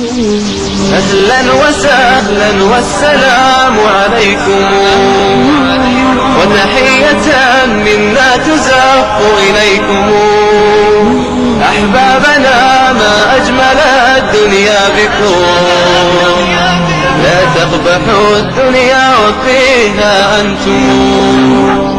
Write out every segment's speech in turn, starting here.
أهلا وسهلا والسلام عليكم، وتحية منا تزف إليكم. أحبابنا ما أجمل الدنيا بكم، لا تقبحوا الدنيا وفيها أنتم.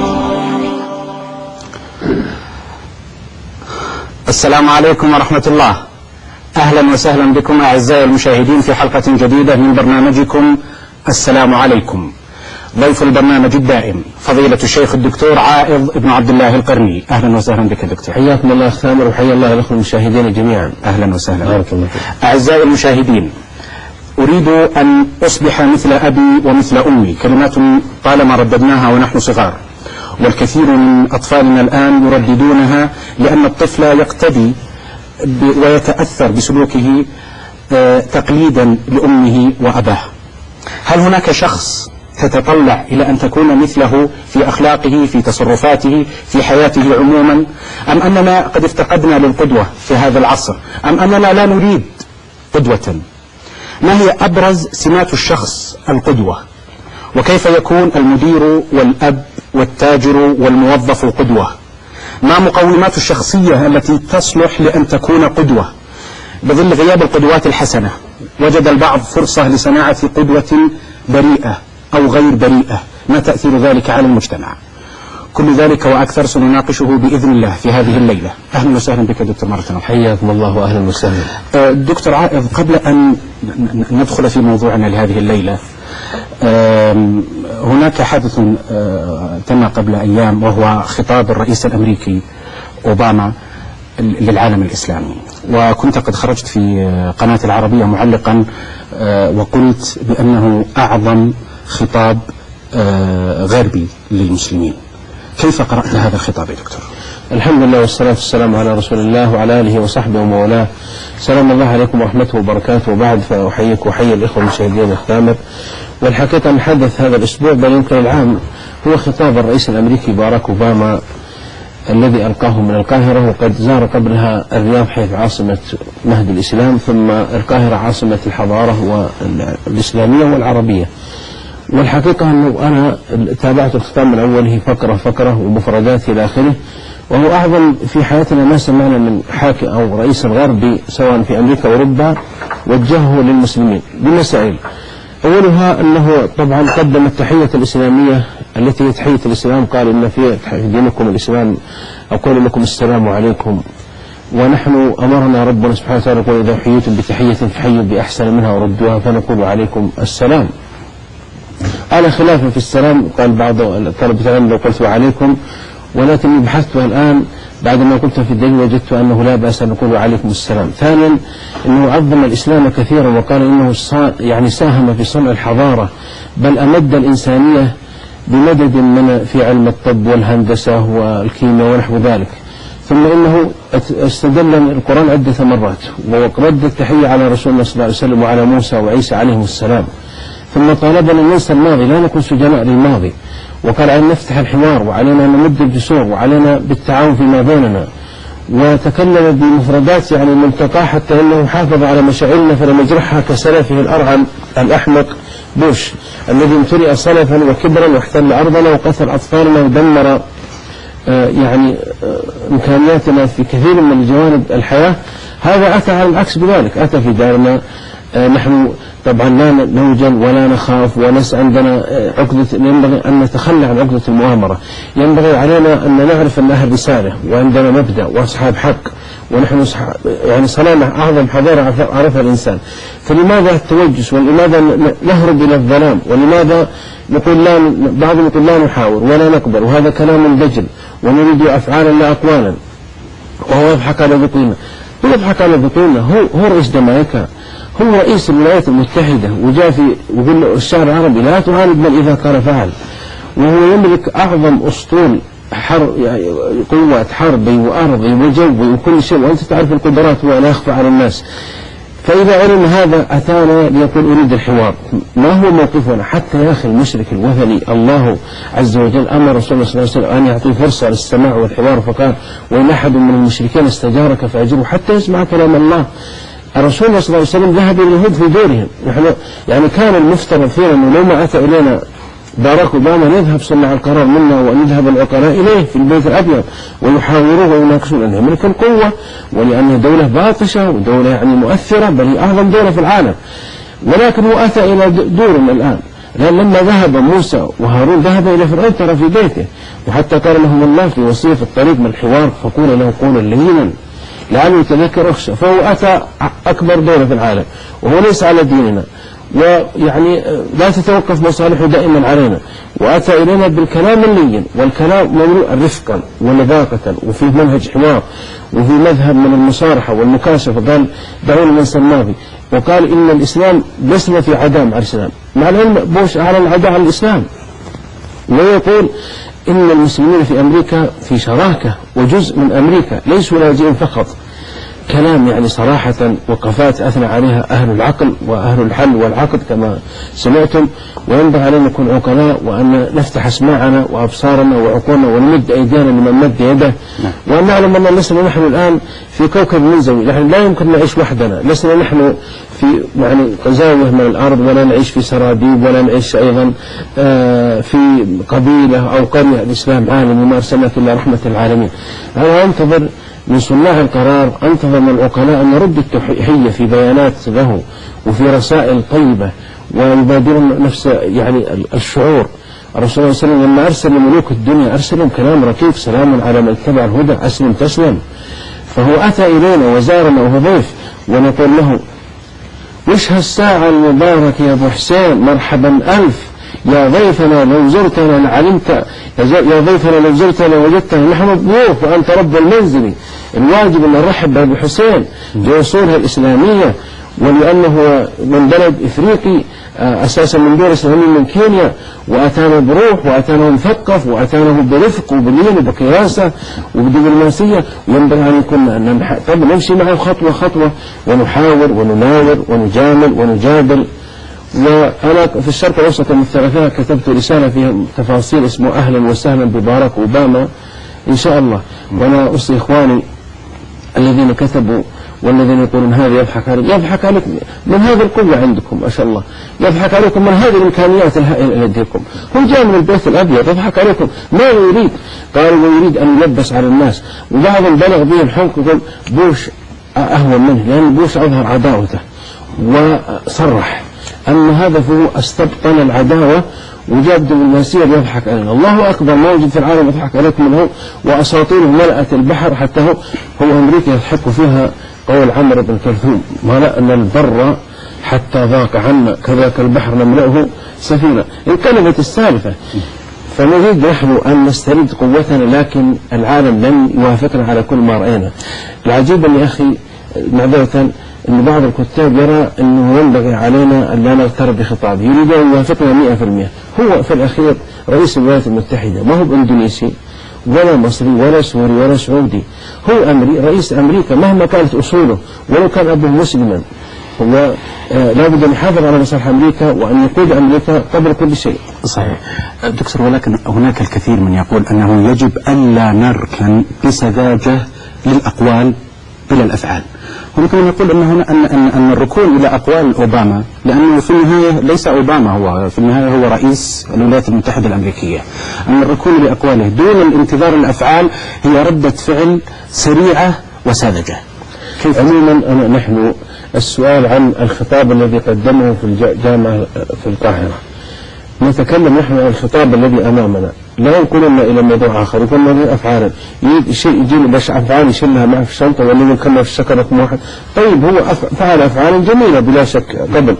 السلام عليكم ورحمة الله. أهلا وسهلا بكم أعزائي المشاهدين في حلقة جديدة من برنامجكم السلام عليكم. ضيف البرنامج الدائم فضيلة الشيخ الدكتور عائض بن عبد الله القرني. أهلا وسهلا بك دكتور. حياكم الله أخ ثامر، وحيا الله الأخوة المشاهدين جميعا. أهلا وسهلا. بارك الله فيك. أعزائي المشاهدين، أريد أن أصبح مثل أبي ومثل أمي، كلمات طالما رددناها ونحن صغار، والكثير من أطفالنا الآن يرددونها لأن الطفل يقتدي ويتأثر بسلوكه تقليدا لأمه وأباه. هل هناك شخص تتطلع إلى أن تكون مثله في أخلاقه، في تصرفاته، في حياته عموما، أم أننا قد افتقدنا للقدوة في هذا العصر، أم أننا لا نريد قدوة؟ ما هي أبرز سمات الشخص القدوة؟ وكيف يكون المدير والأب والتاجر والموظف قدوة؟ ما مقومات الشخصية التي تصلح لأن تكون قدوة؟ بظل غياب القدوات الحسنة وجد البعض فرصة لصناعة قدوة بريئة أو غير بريئة. ما تأثير ذلك على المجتمع؟ كل ذلك وأكثر سنناقشه بإذن الله في هذه الليلة. أهلا وسهلا بك دكتور مرة أخرى. حياكم الله وأهلا وسهلا. دكتور عائض، قبل أن ندخل في موضوعنا لهذه الليلة، هناك حدث تم قبل أيام، وهو خطاب الرئيس الأمريكي أوباما للعالم الإسلامي، وكنت قد خرجت في قناة العربية معلقا وقلت بأنه أعظم خطاب غربي للمسلمين. كيف قرأت هذا الخطاب يا دكتور؟ الحمد لله والصلاة والسلام على رسول الله وعلى آله وصحبه ومولاه. سلام الله عليكم ورحمته وبركاته. وبعد فأحييك وأحيي الإخوة المشاهدين الثامر. والحقيقة أن حدث هذا الأسبوع بل يمكن العام هو خطاب الرئيس الأمريكي باراك أوباما الذي ألقاه من القاهرة، وقد زار قبلها الرياض حيث عاصمة مهد الإسلام، ثم القاهرة عاصمة الحضارة الإسلامية والعربية. والحقيقة أنه أنا تابعت الخطاب من أوله فقرة فقرة ومفردات إلى آخره، وهو أعظم في حياتنا ما سمعنا من حاكم أو رئيس غربي سواء في أمريكا وأوروبا وجهه للمسلمين بمسائل. أولها أنه طبعا قدم التحية الإسلامية التي هي تحية الإسلام، قال إن في دينكم الإسلام أقول لكم السلام عليكم، ونحن أمرنا ربنا سبحانه وتعالى يقول إذا حييتم بتحية فحيوا بأحسن منها وردوها فنقول عليكم السلام. على خلاف في السلام، قال بعض طلبة العلم لو قلت عليكم، ولكني بحثت الآن بعد ما قلت في الدليل وجدت أنه لا بأس أن نقول عليكم السلام. ثانيا أنه عظم الإسلام كثيرا، وقال إنه يعني ساهم في صنع الحضارة، بل أمد الإنسانية بمدد من في علم الطب والهندسة والكيمياء ونحو ذلك. ثم إنه استدل القرآن عدة مرات ورد التحية على رسول الله صلى الله عليه وسلم وعلى موسى وعيسى عليهم السلام. ثم طالبنا أن ننسى الماضي، لا نكون سجناء للماضي، وقال علينا نفتح الحوار، وعلينا أن نمد الجسور، وعلينا بالتعاون فيما بيننا. وتكلم بمفردات يعني منتقاه حتى أنه حافظ على مشاعرنا فلم يجرحها كسلفه الأرعن الأحمق بوش الذي امتلئ صلفا وكبرا واحتل أرضنا وقتل أطفالنا ودمر يعني إمكانياتنا في كثير من جوانب الحياة. هذا أتى على العكس بذلك، أتى في دارنا نحن طبعا لا نوجل ولا نخاف عندنا عقدة، ينبغي أن نتخلى عن عقدة المؤامرة. ينبغي علينا أن نعرف أن أهل رسالة وعندنا مبدأ وأصحاب حق، ونحن يعني صنعنا أعظم حضارة عرفها الإنسان. فلماذا التوجس؟ ولماذا نهرب إلى الظلام؟ ولماذا نقول لا؟ بعضهم يقول لا نحاور ولا نقبل، وهذا كلام دجل، ونريد أفعالا لا أقوالا، وهو يضحك على بطوننا. يضحك على بطوننا. هو رئيس جامايكا، هو رئيس الولايات المتحدة، وجاء في وقال الشعر العربي لا تعاند من إذا قال فعل، وهو يملك أعظم أسطول يعني قوة حربي وأرضي وجوي وكل شيء، وأنت تعرف القدرات ولا يخفى على الناس. فإذا علم هذا أتانا ليقول أريد الحوار. ما هو موقفنا؟ حتى يا أخي المشرك الوثني الله عز وجل أمر رسول الله صلى الله عليه وسلم أن يعطيه فرصة للسماع والحوار، فقال وإن أحد من المشركين استجارك فأجره حتى يسمع كلام الله. الرسول صلى الله عليه وسلم ذهب إلى اليهود في دورهم. نحن يعني كان المفترض فينا أنه لو ما أتى إلينا باراك أوباما نذهب صنع القرار منا ونذهب العقلاء إليه في البيت الأبيض ويحاوروه ويناقشون أن يملك القوة ولأنه دولة باطشة ودولة يعني مؤثرة بل هي أعظم دولة في العالم. ولكن هو أتى إلى دورنا الآن، لأن لما ذهب موسى وهارون ذهب إلى فرعون ترى في بيته، وحتى قال لهم الله في وصية الطريق من الحوار فقول له قولا لينا لعله يتذكر أخشى. فهو أتى أكبر دولة في العالم وهو ليس على ديننا، ويعني لا تتوقف مصالحه دائما علينا، وأتى إلينا بالكلام اللين، والكلام مملوء رفقا ونذاقة وفيه منهج حوار وفي مذهب من المصارحة والمكاشفة. قال دعونا ننسى الماضي، وقال إن الإسلام لسنا في عداء مع الإسلام، مع العلم بوش على العداء على الإسلام، ويقول إن المسلمين في أمريكا في شراكة وجزء من أمريكا ليسوا لاجئين فقط. كلام يعني صراحة وقفات أثنى عليها أهل العقل وأهل الحل والعقد كما سمعتم، وينبغي علينا نكون عقلاء وأن نفتح أسماعنا وأبصارنا وعقولنا ونمد أيدينا لمن مد يده، وأن نعلم أن لسنا نحن الآن في كوكب منزوي، نحن لا يمكن نعيش وحدنا، لسنا نحن في يعني زاوية من الأرض ولا نعيش في سراديب ولا نعيش أيضا في قبيلة أو قرية. الإسلام عالم وما أرسلناك إلا رحمة العالمين. أنا أنتظر من صناع القرار، أنتظر من العقلاء أن نرد التحية في بيانات له وفي رسائل طيبة ويبادرون نفس يعني الشعور. الرسول صلى الله عليه وسلم لما أرسل لملوك الدنيا أرسلهم كلام رقيق: سلام على من اتبع الهدى أسلم تسلم. فهو أتى إلينا وزارنا وهو ضيف، ونقول له: وش هالساعة المبارك يا أبو حسين، مرحبا ألف يا ضيفنا لو زرتنا لعلمت، يا ضيفنا لو زرتنا وجدتنا نحن ضيوف وأنت رب المنزل. الواجب أن نرحب بأبو حسين لأصولها الإسلامية، ولأنه من بلد إفريقي أساسا من دول إسلامية من كينيا، وأتانا بروح وأتانا مثقف وأتانا برفق وبلين وبقياسة وبدبلوماسية، وينبغي أن يكون طب نمشي معه خطوة خطوة ونحاور ونناور ونجامل ونجادل. وأنا في الشرق الأوسط المثلثة كتبت رسالة فيها تفاصيل اسمه أهلا وسهلا بباراك أوباما إن شاء الله. وأنا أوصي إخواني الذين كتبوا والذين يقولون هذا يضحك عليكم، يضحك عليكم من هذه القوة عندكم ما شاء الله، يضحك عليكم من هذه الإمكانيات الهائلة لديكم. هو جاء من البيت الأبيض، يضحك عليكم ما يريد، قالوا ويريد أن يلبس على الناس، وبعضهم بلغ به الحمق يقول بوش أهون منه، لأن بوش أظهر عداوته وصرح أن هدفه استبطن العداوة وجاب دبلوماسية يضحك علينا. الله أكبر، ما وجد في العالم يضحك عليكم منه، وأساطيره ملأت البحر حتى هو أمريكا يضحك فيها. قول عمرو بن كلثوم: ملأنا البر حتى ضاق عنا كذاك البحر نملأه سفينة. انقلبت السالفة، فنريد نحن أن نسترد قوتنا، لكن العالم لن يوافقنا على كل ما رأينا. العجيب يا أخي معذرة أن بعض الكتاب يرى أنه ينبغي علينا أن لا نغتر بخطابه، يريد أن يوافقنا 100%. هو في الأخير رئيس الولايات المتحدة، ما هو بإندونيسي ولا مصري ولا سوري ولا سعودي، هو رئيس أمريكا مهما كانت أصوله، ولو كان أبوه مسلما. هو لابد أن يحافظ على مصالح أمريكا وأن يقود أمريكا قبل كل شيء. صحيح دكتور، ولكن هناك الكثير من يقول أنه يجب ألا نركن بسذاجة للأقوال إلى الأفعال. هناك من يقول أن الركون إلى أقوال أوباما، لأنه في النهاية ليس أوباما هو في النهاية هو رئيس الولايات المتحدة الأمريكية، أن الركون لأقواله دون الانتظار الأفعال هي ردة فعل سريعة وساذجة. كيف؟ عموما نحن السؤال عن الخطاب الذي قدمه في الجامعة في القاهرة، نتكلم نحن عن الخطاب الذي أمامنا، لا ينقلنا إلى موضوع آخر. يكون هذه أفعالا شيء يجيني باش أفعال يشيلها معه في الشنطة ولا يمكننا في الشكر رقم واحد. طيب هو فعل أفعالا جميلة بلا شك قبل،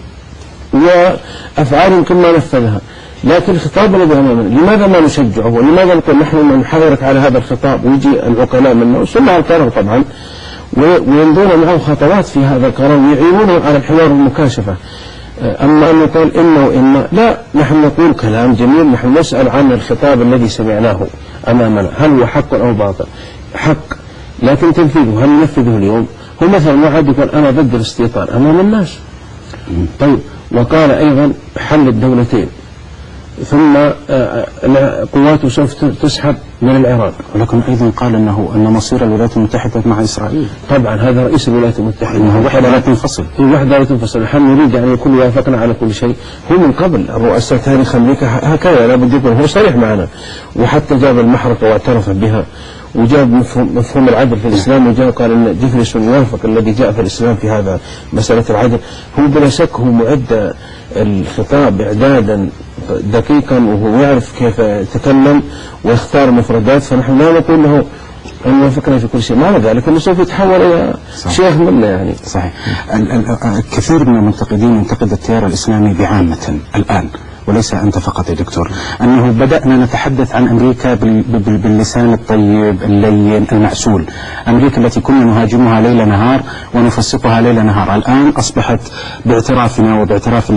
وأفعال يمكن ما نفذها، لكن الخطاب الذي أمامنا لماذا ما نشجعه؟ ولماذا نقول نحن نحاورك على هذا الخطاب؟ ويجي العقلاء منا وصنع القرار طبعا ويمضون معه خطوات في هذا القرار ويعينونه على الحوار والمكاشفة. أما أن نقول إنه وإما لا، نحن نقول كلام جميل، نحن نسأل عن الخطاب الذي سمعناه أمامنا هل هو حق أو باطل؟ حق، لكن تنفيذه هل ننفذه اليوم؟ هو مثلا واحد يقول أنا ضد الاستيطان أمام الناس. طيب، وقال أيضا حل الدولتين، ثم قواته سوف تسحب من العراق. ولكن أيضا قال أن مصير الولايات المتحدة مع إسرائيل. طبعا هذا رئيس الولايات المتحدة، وحدة لا تنفصل. هي وحدة لا تنفصل. نحن نريد أن يكون وافقنا على كل شيء. هو من قبل الرؤساء تاريخ أمريكا هكذا لابد يكون هو صريح معنا، وحتى جاب المحرقة واعترف بها، وجاب مفهوم العدل في الإسلام، وجاء قال أن جيفرسون يوافق الذي جاء في الإسلام في هذا مسألة العدل. هو بلا شك هو معد الخطاب إعدادا دقيقا، وهو يعرف كيف يتكلم ويختار مفردات، فنحن لا نقول له أن وافقنا في كل شيء، مع ذلك أنه سوف يتحول إلى شيخ منا يعني. صحيح. الكثير من المنتقدين ينتقد التيار الإسلامي بعامة الآن، وليس أنت فقط يا دكتور، أنه بدأنا نتحدث عن أمريكا باللسان الطيب اللين المعسول. أمريكا التي كنا نهاجمها ليل نهار ونفسقها ليل نهار، الآن أصبحت باعترافنا وباعتراف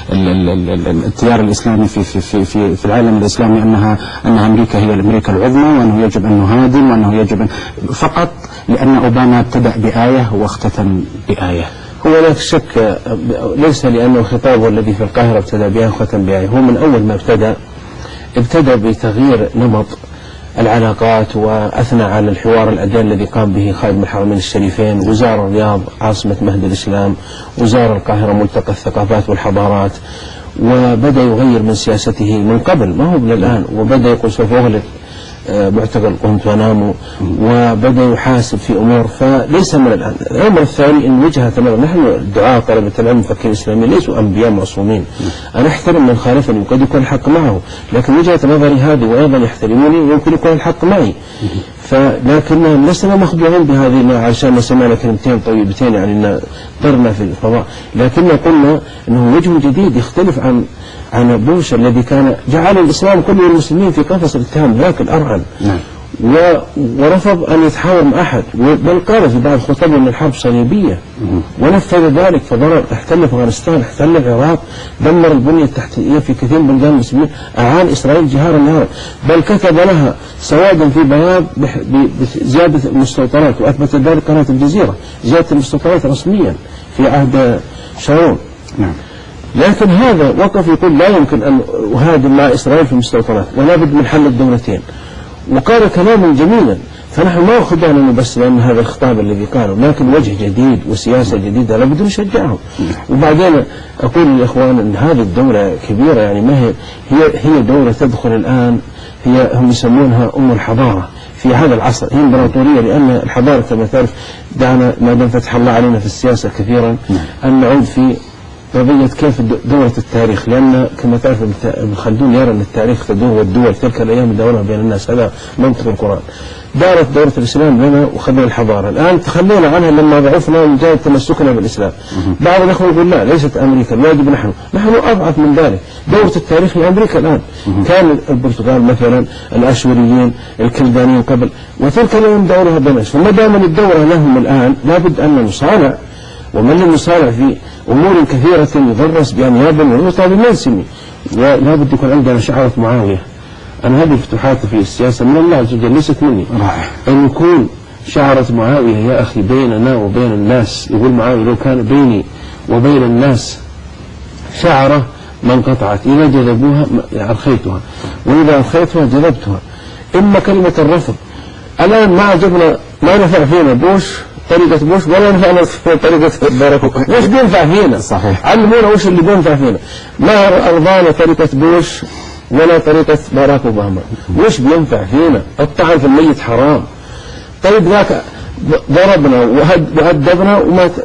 التيار الإسلامي في العالم الإسلامي أن أمريكا هي الأمريكا العظمى، وأنه يجب أن نهاجم، وأنه يجب فقط لأن أوباما ابتدأ بآية واختتم بآية. هو لا شك ليس لأنه خطابه الذي في القاهرة ابتدى بها وختم بها، هو من أول ما ابتدى بتغيير نمط العلاقات، وأثنى على الحوار الأدان الذي قام به خادم الحرمين الشريفين، وزار الرياض عاصمة مهد الإسلام، وزار القاهرة ملتقى الثقافات والحضارات، وبدأ يغير من سياسته من قبل، ما هو من الآن، وبدأ يقول سوف أغلق معتقل غوانتانامو، وبدأ يحاسب في أمور، فليس من الآن. الأمر الثاني أن وجهة تماما، نحن الدعاة طلبة العلم المفكرين الإسلاميين ليسوا أنبياء معصومين، أنا أحترم من خالفني وقد يكون الحق معه، لكن وجهة نظري هذه وأيضا يحترموني يمكن يكون الحق معي، لكن لسنا مخدوعين بهذه عشان سمعنا كلمتين طيبتين يعني طرنا في الفضاء، لكن قلنا أنه وجه جديد يختلف عن بوش الذي كان جعل الإسلام كله المسلمين في قفص الاتهام ذاك الأرعن. ورفض أن يتحاور مع أحد، بل قال في بعض خطبه أن الحرب صليبية، ونفذ ذلك، فضرب، احتل أفغانستان، احتل العراق، دمر البنية التحتية في كثير من بلدان المسلمين، أعان إسرائيل جهارا نهارا، بل كتب لها سوادا في بياض بزيادة المستوطنات، وأثبت ذلك قناة الجزيرة، زيادة المستوطنات رسميا في عهد شارون. لكن هذا وقف يقول لا يمكن أن أهاجم مع إسرائيل في المستوطنات، ولا بد من حل الدولتين، وقال كلاما جميلا. فنحن ما خدعنا بس لأن هذا الخطاب الذي قاله، لكن وجه جديد وسياسة جديدة لابد نشجعهم. وبعدين أقول للإخوان أن هذه الدولة كبيرة، يعني ما هي دولة تدخل الآن، هم يسمونها أم الحضارة في هذا العصر، هي إمبراطورية، لأن الحضارة كما تعرف دعنا ما دام فتح الله علينا في السياسة كثيرا أن نعود في قضية كيف دورة التاريخ، لأن كما تعرف ابن خلدون يرى أن التاريخ تدور والدول تلك الأيام دورها بين الناس، هذا منطق القرآن. دارت دورة الإسلام لنا وخذنا الحضارة، الآن تخلينا عنها لما ضعفنا وجاء تمسكنا بالإسلام. بعض الأخوة يقول لا ليست أمريكا، لا يجب نحن أضعف من ذلك. دورة التاريخ هي أمريكا الآن، كان البرتغال مثلا، الأشوريين، الكلدانيين قبل، وتلك الأيام دورها بين الناس، فما دام الدورة لهم الآن لابد أن نصانع، ومن لم يصانع في أمور كثيرة يدرس بأنياب والمطالب ما يسمي، لابد يكون عندنا شعرة معاوية. أنا هذه الفتوحات في السياسة من الله عز وجل ليست مني، أن يكون شعرة معاوية يا أخي بيننا وبين الناس. يقول معاوية لو كان بيني وبين الناس شعرة ما انقطعت، إذا جذبوها أرخيتها، وإذا أرخيتها جذبتها. إما كلمة الرفض، الآن ما عجبنا، ما نفع فينا بوش طريقة بوش، ولا نفعنا في طريقة باراك أوباما. وش بينفع فينا؟ صحيح. علمونا وش اللي بينفع فينا. ما أرضانا طريقة بوش ولا طريقة باراك أوباما. وش بينفع فينا؟ الطعن في الميت حرام. طيب ذاك ضربنا وأدبنا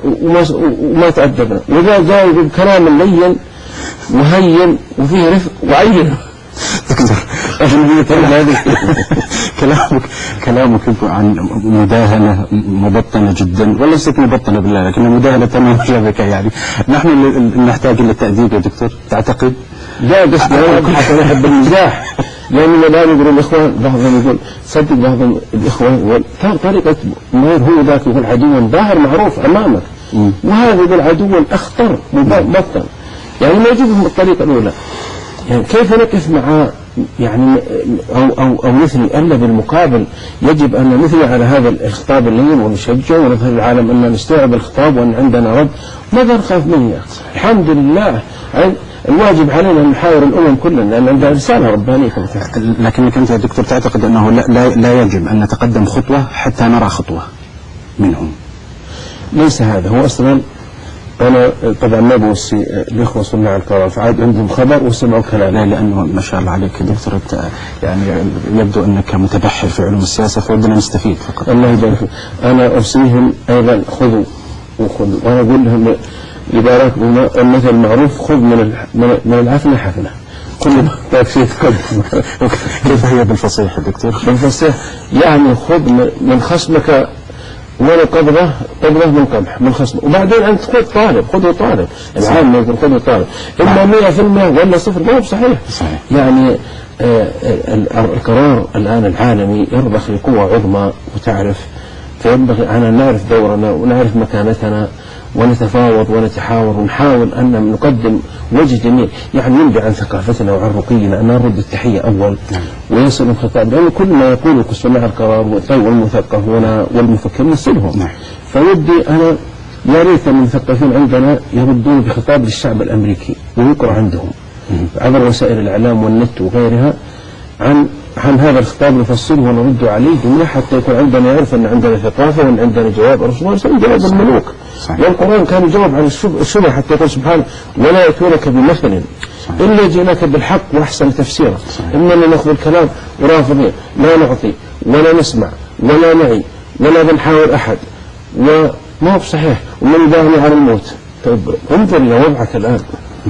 وما تأدبنا، وإذا جاء بالكلام اللين وهين وفيه رفق وعين. دكتور كلامك عن مداهنة مبطنة جدا، وليست مبطنة بالله، لكن مداهنة تمام شبكة. يعني نحن نحتاج إلى التأديب يا دكتور، تعتقد؟ لا بس حتى نحب المزاح، لأن الآن يقول الإخوان، بعضهم يقول صدق بعض الإخوان طريقة مير هو ذاك يقول عدو ظاهر معروف أمامك، وهذا يقول عدو أخطر مبطن، يعني ما يجيبهم الطريقة الأولى. يعني كيف نقف مع يعني أو نثني، ألا بالمقابل يجب أن نثني على هذا الخطاب اللين ونشجعه ونظهر العالم أن نستوعب الخطاب وأن عندنا رد. ماذا نخاف منه يا أخي؟ الحمد لله الواجب علينا أن نحاور الأمم كلها لأن عندها رسالة ربانية. لكنك أنت يا دكتور تعتقد أنه لا يجب أن نتقدم خطوة حتى نرى خطوة منهم؟ ليس هذا هو أصلا. أنا طبعا ما بوصي الإخوة صناع القرار فعاد عندهم خبر وسمعوا كلام. لا، لأنه ما شاء الله عليك دكتور يعني يبدو أنك متبحر في علوم السياسة فودنا نستفيد فقط. الله يبارك فيك. أنا أرسلهم أيضا خذوا وأنا أقول لهم لبارك المثل المعروف خذ من العفنة حفنة. كل ما شيء كيف هي بالفصيح دكتور؟ بالفصيح يعني خذ من خصمك ولا قبضة من قمح من خصمه، وبعدين أنت خذ طالب العام يقول خذ طالب إما 100% ولا 0 ما هو صحيح. يعني القرار الآن العالمي يرضخ لقوة عظمى وتعرف، فينبغي أن نعرف دورنا ونعرف مكانتنا ونتفاوض ونتحاور ونحاول أن نقدم وجه جميل يعني ينبع عن ثقافتنا وعن رقينا، أن نرد التحية أول ويصل الخطاب، لأن كل ما يقوله صناع القرار والمثقفون والمفكرين نسلهم. فودي أنا يا ريت المثقفين عندنا يردون بخطاب للشعب الأمريكي ويقرأ عندهم عبر وسائل الإعلام والنت وغيرها عن هذا الخطاب نفصله ونرد عليه جميع حتى يكون عندنا يعرف أن عندنا ثقافة وأن عندنا جواب. الرسول صلى الله عليه وسلم جواب الملوك والقرآن كان يجاوب عن الشبه حتى يقول سبحانه ولا يأتونك بمثل إلا جئناك بالحق وأحسن تفسيرا. إننا نأخذ الكلام ورافضين لا نعطي ولا نسمع ولا نعي ولا بنحاور أحد وما هو صحيح ومن باهني على الموت. طيب انظر إلى وضعك الآن.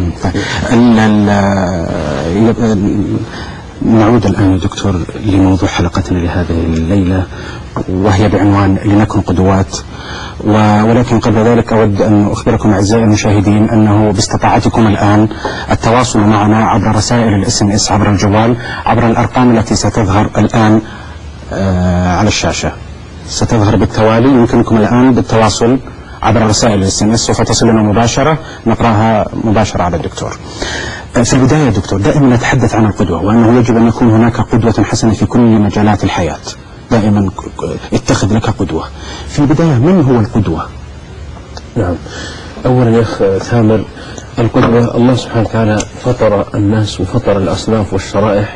نعود الآن يا دكتور لموضوع حلقتنا لهذه الليلة وهي بعنوان لنكن قدوات. ولكن قبل ذلك أود أن أخبركم أعزائي المشاهدين أنه باستطاعتكم الآن التواصل معنا عبر رسائل الSMS عبر الجوال عبر الأرقام التي ستظهر الآن على الشاشة، ستظهر بالتوالي. يمكنكم الآن بالتواصل عبر رسائل الSMS، سوف تصلنا مباشرة نقراها مباشرة على الدكتور. في البداية يا دكتور دائما نتحدث عن القدوة وأنه يجب أن يكون هناك قدوة حسنة في كل مجالات الحياة. دائما اتخذ لك قدوة. في البداية من هو القدوة؟ نعم، أولا يا أخ ثامر القدوة الله سبحانه وتعالى فطر الناس وفطر الأصناف والشرائح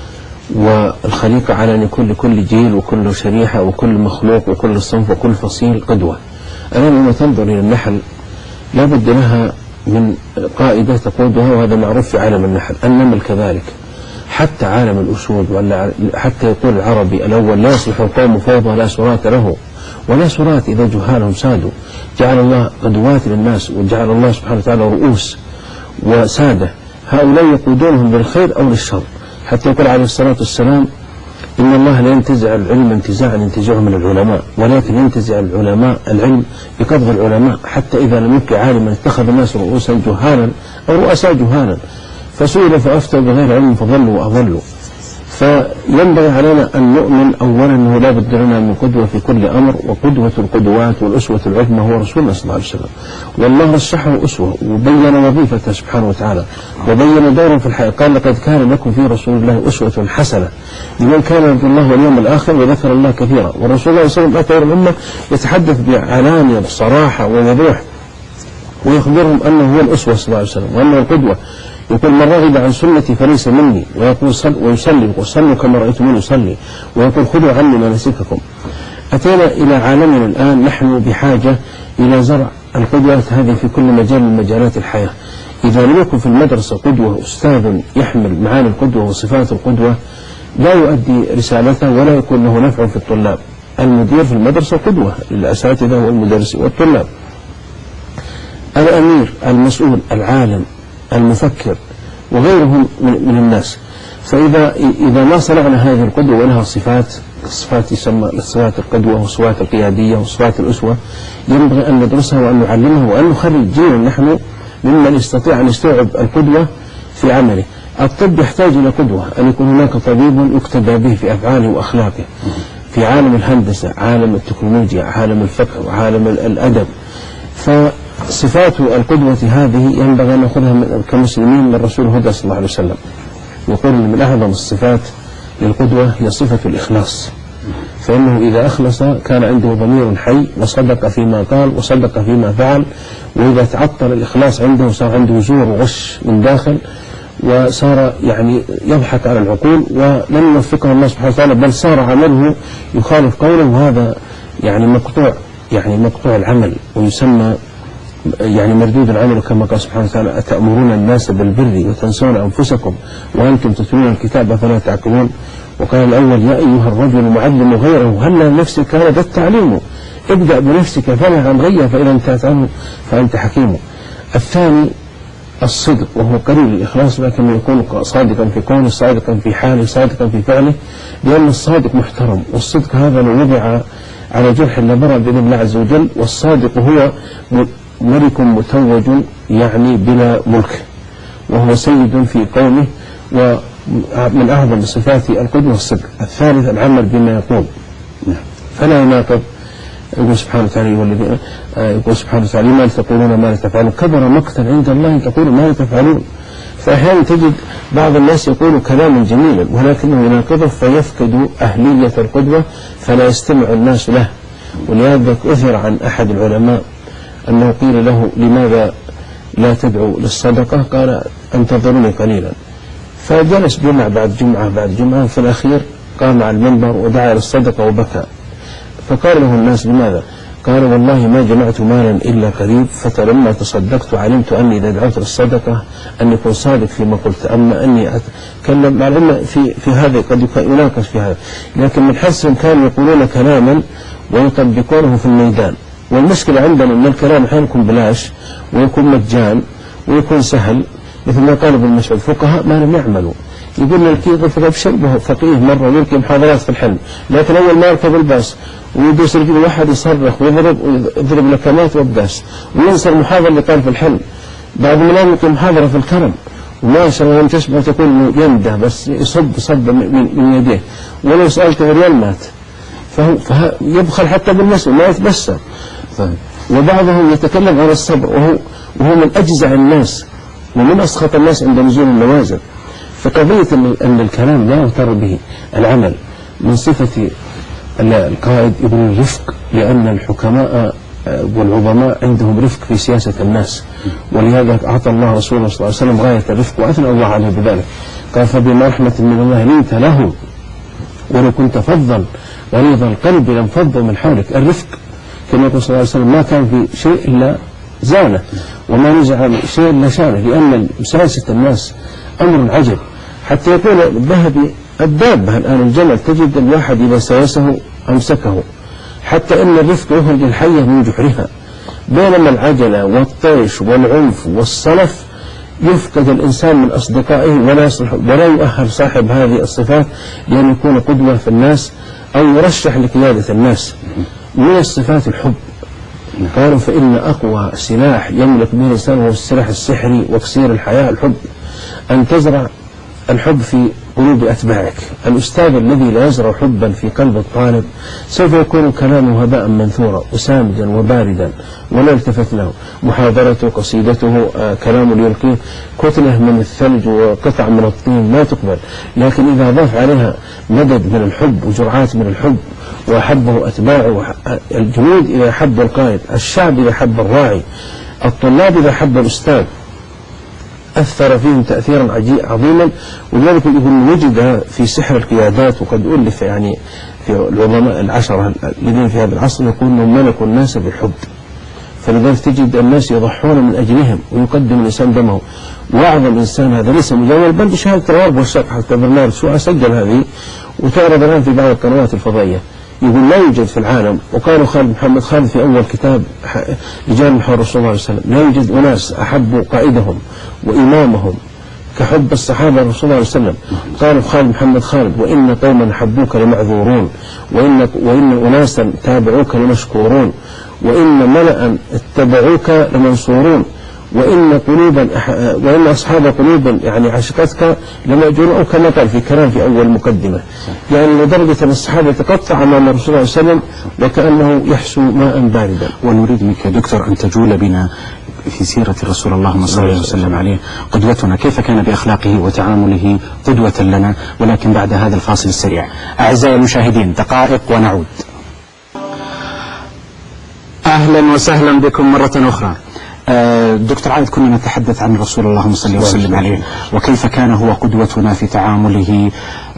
والخليقة على أن يكون لكل جيل وكل شريحة وكل مخلوق وكل صنف وكل فصيل قدوة. الآن لما تنظر إلى النحل لا بد لها من قائدة تقودها، وهذا معروف في عالم النحل. النمل كذلك، حتى عالم الأسود ولا حتى يقول العربي الأول لا يصلح القوم فوضى لا سرات له ولا سرات إذا جهالهم سادوا. جعل الله قدوات للناس وجعل الله سبحانه وتعالى رؤوس وسادة هؤلاء يقودونهم بالخير أو للشر، حتى يقول عليه الصلاة والسلام إن الله لا ينتزع العلم انتزاعا ينتزعه من العلماء، ولكن ينتزع العلماء العلم بقبض العلماء، حتى إذا لم يبقى عالما اتخذ الناس رؤوسا جهالا أو رؤساء جهالا فسئلوا فأفتوا بغير علم فضلوا وأضلوا. فينبغي علينا أن نؤمن أولا أنه لا بد لنا من قدوة في كل أمر، وقدوة القدوات والأسوة العظمى هو رسولنا صلى الله عليه وسلم، والله رشحه أسوة وبين وظيفته سبحانه وتعالى وبين دوره في الحياة. قال لقد كان لكم في رسول الله أسوة حسنة لمن كان يرجو الله واليوم الآخر وذكر الله كثيرا. والرسول الله صلى الله عليه وسلم الأمة يتحدث بعلانية بصراحة ووضوح ويخبرهم أنه هو الأسوة صلى الله عليه وسلم وأنه القدوة. يقول من رغب عن سنتي فليس مني، ويقول ويصلي يقول صلوا كما رأيتموني يصلي، ويقول خذوا عني مناسككم. أتينا إلى عالمنا الآن نحن بحاجة إلى زرع القدوات هذه في كل مجال من مجالات الحياة. إذا لم يكن في المدرسة قدوة أستاذ يحمل معاني القدوة وصفات القدوة لا يؤدي رسالته ولا يكون له نفع في الطلاب. المدير في المدرسة قدوة للأساتذة والمدرسين والطلاب. الأمير المسؤول العالم المفكر وغيرهم من الناس. فإذا ما صنعنا هذه القدوة ولها صفات يسمى صفات القدوة وصفات القيادية وصفات الأسوة، ينبغي أن ندرسها وأن نعلمها وأن نخرج جيلا نحن ممن يستطيع أن يستوعب القدوة في عمله. الطب يحتاج إلى قدوة، أن يكون هناك طبيب يقتدى به في أفعاله وأخلاقه. في عالم الهندسة، عالم التكنولوجيا، عالم الفقه وعالم الأدب. فصفات القدوة هذه ينبغي أن نأخذها كمسلمين من الرسول هدى صلى الله عليه وسلم. يقول من أعظم الصفات للقدوة هي صفة الإخلاص. فإنه إذا أخلص كان عنده ضمير حي وصدق فيما قال وصدق فيما فعل. وإذا تعطل الإخلاص عنده صار عنده زور وغش من داخل، وصار يعني يضحك على العقول ولن يوفقه الله سبحانه وتعالى، بل صار عمله يخالف قوله، وهذا يعني مقطوع العمل، ويسمى يعني مردود العمل، كما قال سبحانه وتعالى: أتأمرون الناس بالبر وتنسون أنفسكم وأنتم تتلون الكتاب أفلا تعقلون. وقال الأول: يا أيها الرجل معلم غيره هل لنفسك هذا التعليم، ابدأ بنفسك فلا عن غيره فإذا انتهت عنه فأنت حكيم. الثاني الصدق، وهو قليل الإخلاص، لكن يكون صادقا في قوله، صادقا في حاله، صادقا في فعله، لأن الصادق محترم، والصدق هذا لو وضع على جرح لبرأ بإذن الله عز وجل. والصادق هو ملك متوج يعني بلا ملك، وهو سيد في قومه، ومن أعظم صفات القدوة الصدق. الثالث العمل بما يقول، فلا يناقض. يقول سبحانه وتعالى: يقول سبحانه وتعالى: لما تقولون ما لا تفعلون، كبر مقتا عند الله أن تقولوا ما لا تفعلون. فأحيانا تجد بعض الناس يقول كلاما جميلا ولكنه يناقضه فيفقد أهلية القدوة فلا يستمع الناس له. ولهذا أثر عن أحد العلماء أنه قيل له: لماذا لا تدعو للصدقة؟ قال: انتظروني قليلا. فجلس جمعة بعد جمعة في الأخير قام على المنبر ودعا للصدقة وبكى. فقال له الناس: لماذا؟ قال: والله ما جمعت مالا إلا قريب، فلما تصدقت علمت أني إذا دعوت للصدقة أن يكون صادق فيما قلت، أما أني أتكلم مع العلم في هذا قد يناقش في هذا، لكن من حسن كانوا يقولون كلاما ويطبقونه في الميدان. والمشكلة عندنا أن الكلام أحيانا يكون بلاش ويكون مجان ويكون سهل، مثل ما قال ابن مسعود: فقهاء ما لم يعملوا. يقول لك شبه فقيه مرة يلقي محاضرات في الحلم، لكن أول ما يركب الباص ويدوس رجل واحد يصرخ ويضرب لكمات وبداس وينسى المحاضرة اللي قال في الحلم. بعد ما يلقي محاضرة في الكرم وما شاء الله تشبه تكون ينده بس يصب من يديه، ولو سألته ريال مات. يبخل حتى بالنسبة ما يتبسم. وبعضهم يتكلم عن الصبر وهو من أجزع الناس ومن أسخط الناس عند نزول النوازل. فقضية أن الكلام لا يغتر به العمل من صفة القائد ابن الرفق، لأن الحكماء والعظماء عندهم رفق في سياسة الناس، ولهذا أعطى الله رسوله صلى الله عليه وسلم غاية الرفق وأثنى الله عليه بذلك. قال: فبما رحمة من الله لنت له ولو كنت فظا غليظ القلب لانفضوا من حولك. الرفق كما يقول صلى الله عليه وسلم: ما كان في شيء إلا زانه وما نزع شيء إلا شانه، لأن مساسة الناس أمر عجب. حتى يقول الذهبي: الدابة الآن الجمل تجد الواحد إذا سوسه أمسكه، حتى إن الرفق يخرج الحية من جحرها، بينما العجلة والطيش والعنف والصلف يفقد الإنسان من أصدقائه ولا يؤهل صاحب هذه الصفات لأن يكون قدوة في الناس أو يرشح لقيادة الناس. من الصفات الحب، قالوا: فإن أقوى سلاح يملك به الإنسان هو السلاح السحري وكسير الحياة الحب. أن تزرع الحب في قلوب أتباعك. الأستاذ الذي لا يزرع حبا في قلب الطالب سوف يكون كلامه هباء منثورا وسامجا وباردا ولا التفت له. محاضرته، قصيدته، كلام يلقيه كتلة من الثلج وقطع من الطين لا تقبل. لكن إذا ضاف عليها مدد من الحب وجرعات من الحب وأحبه أتباعه، الجنود إذا أحب القائد، الشعب إذا أحب الراعي، الطلاب إذا أحب الأستاذ، أثر فيهم تأثيرا عظيما. ولذلك يقول وجد في سحر القيادات، وقد ألف يعني في العظماء العشرة الذين في هذا العصر يقول أنهم ملكوا الناس بالحب. فلذلك تجد الناس يضحون من أجلهم ويقدم الإنسان دمه. وأعظم إنسان هذا ليس مجامل بل بشهادة الرواب والشق. حتى برنامج شو أسجل هذه وتعرض الآن في بعض القنوات الفضائية. يقول لا يوجد في العالم، وقالوا محمد خالد في أول كتاب رجال محور رسول الله صلى الله عليه وسلم: لا يوجد أناس أحبوا قائدهم وإمامهم كحب الصحابة رسول الله صلى الله عليه وسلم. قالوا محمد خالد: وإن قوما حبوك لمعذورون، وإن أناسا تابعوك لمشكورون، وإن ملأ اتبعوك لمنصورون، وإن أصحاب قلوب يعني عشقتك لمأجورون، أو كما قال في كلام في أول مقدمة. يعني لدرجة أن الصحابة يتقطع أمام الرسول صلى الله عليه وسلم وكأنه يحسو ماء باردا. ونريد منك دكتور أن تجول بنا في سيرة رسول الله صلى الله عليه وسلم عليه قدوتنا، كيف كان بأخلاقه وتعامله قدوة لنا. ولكن بعد هذا الفاصل السريع أعزائي المشاهدين دقائق ونعود. أهلا وسهلا بكم مرة أخرى. دكتور عائد، كنا نتحدث عن رسول الله صلى الله عليه وسلم عليه وكيف كان هو قدوتنا في تعامله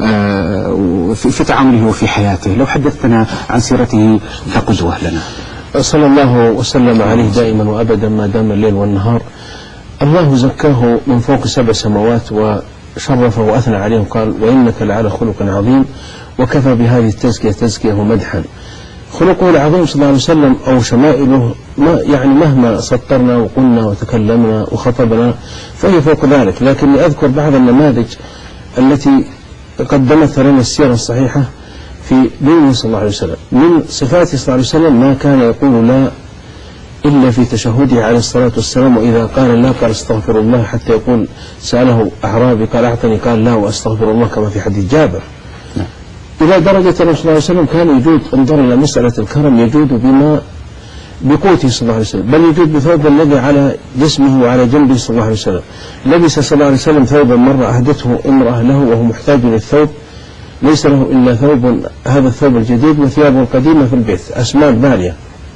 في تعامله وفي حياته. لو حدثتنا عن سيرته كقدوة لنا. صلى الله وسلم عليه دائما وأبدا ما دام الليل والنهار. الله زكاه من فوق 7 سماوات وشرفه وأثنى عليه وقال وإنك لعلى خلق عظيم، وكفى بهذه التزكية تزكية ومدحا. خلقه العظيم صلى الله عليه وسلم أو شمائله يعني مهما سطرنا وقلنا وتكلمنا وخطبنا فهي فوق ذلك، لكني أذكر بعض النماذج التي قدمت لنا السيرة الصحيحة في دينه صلى الله عليه وسلم. من صفاته صلى الله عليه وسلم ما كان يقول لا إلا في تشهده عليه الصلاة والسلام، وإذا قال لا قال استغفر الله، حتى يقول سأله أعرابي قال أعطني قال لا وأستغفر الله، كما في حديث جابر. إلى درجة الرسول صلى الله عليه وسلم كان يجود، انظر إلى مسألة الكرم، يجود بما بقوته صلى الله عليه وسلم، بل يجود بثوب الذي على جسمه وعلى جنبه صلى الله عليه وسلم. لبس صلى الله عليه وسلم ثوبا مرة أهدته امرأة له وهو محتاج للثوب، ليس له إلا ثوب، هذا الثوب الجديد وثيابه القديمة في البيت أسمان بالية.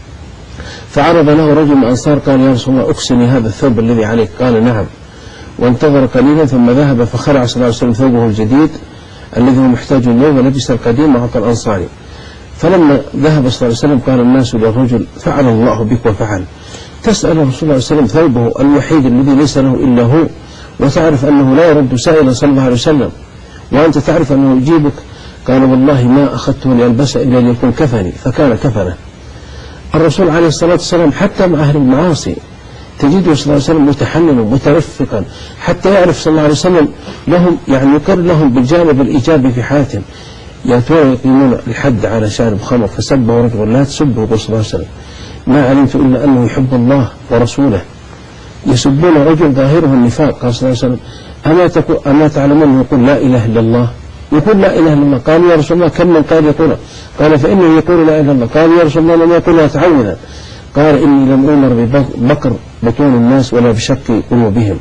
فعرض له رجل من الأنصار قال يا رسول الله أكسني هذا الثوب الذي عليك، قال نعم، وانتظر قليلا ثم ذهب فخلع صلى الله عليه وسلم ثوبه الجديد الذي هو محتاج له ولبس القديم وعطى الأنصاري. فلما ذهب صلى الله عليه وسلم قال الناس للرجل فعل الله بك وفعل، تسأل رسول الله صلى الله عليه وسلم ثوبه الوحيد الذي ليس له إلا هو، وتعرف أنه لا يرد سائلا صلى الله عليه وسلم، وأنت تعرف أنه يجيبك. قال والله ما أخذته لألبسه إلا ليكون كفني، فكان كفنه. الرسول عليه الصلاة والسلام حتى مع أهل المعاصي تجده صلى الله عليه وسلم متحننا مترفقا، حتى يعرف صلى الله عليه وسلم لهم يعني يقر لهم بالجانب الإيجابي في حياتهم. يأتون يقيمون الحد على شارب خمر فسبه رجل، لا تسبه صلى الله عليه وسلم، ما علمت إلا أنه يحب الله ورسوله. يسبون رجل ظاهره النفاق، قال صلى الله عليه وسلم أما تعلمون يقول لا إله إلا الله، يقول لا إله إلا الله. قالوا يا رسول الله كم من قال يقول؟ قال فإنه يقول لا إله إلا الله. قالوا يا رسول الله لم يقولها تعوذا. قال إني لم أمر ببقر بطون الناس ولا بشق قلوبهم.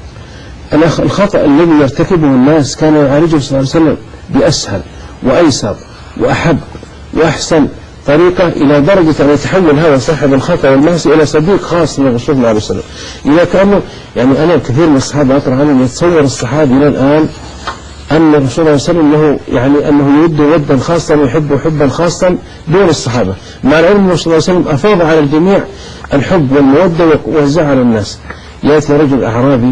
الخطأ الذي يرتكبه الناس كان يعالجه صلى الله عليه وسلم بأسهل وأيسر وأحب وأحسن طريقة، إلى درجة أن يتحول هذا صاحب الخطأ والمعصية إلى صديق خاص من الرسول صلى الله عليه وسلم. إذا كانوا يعني أنا كثير من الصحابة أقرأ عنهم يتصور الصحابي إلى الآن أن الرسول صلى الله عليه وسلم له يعني أنه يود ودا خاصا ويحب حبا خاصا دون الصحابة، مع العلم أنه صلى الله عليه وسلم أفاض على الجميع الحب والمودة ووزع على الناس. يأتي رجل أعرابي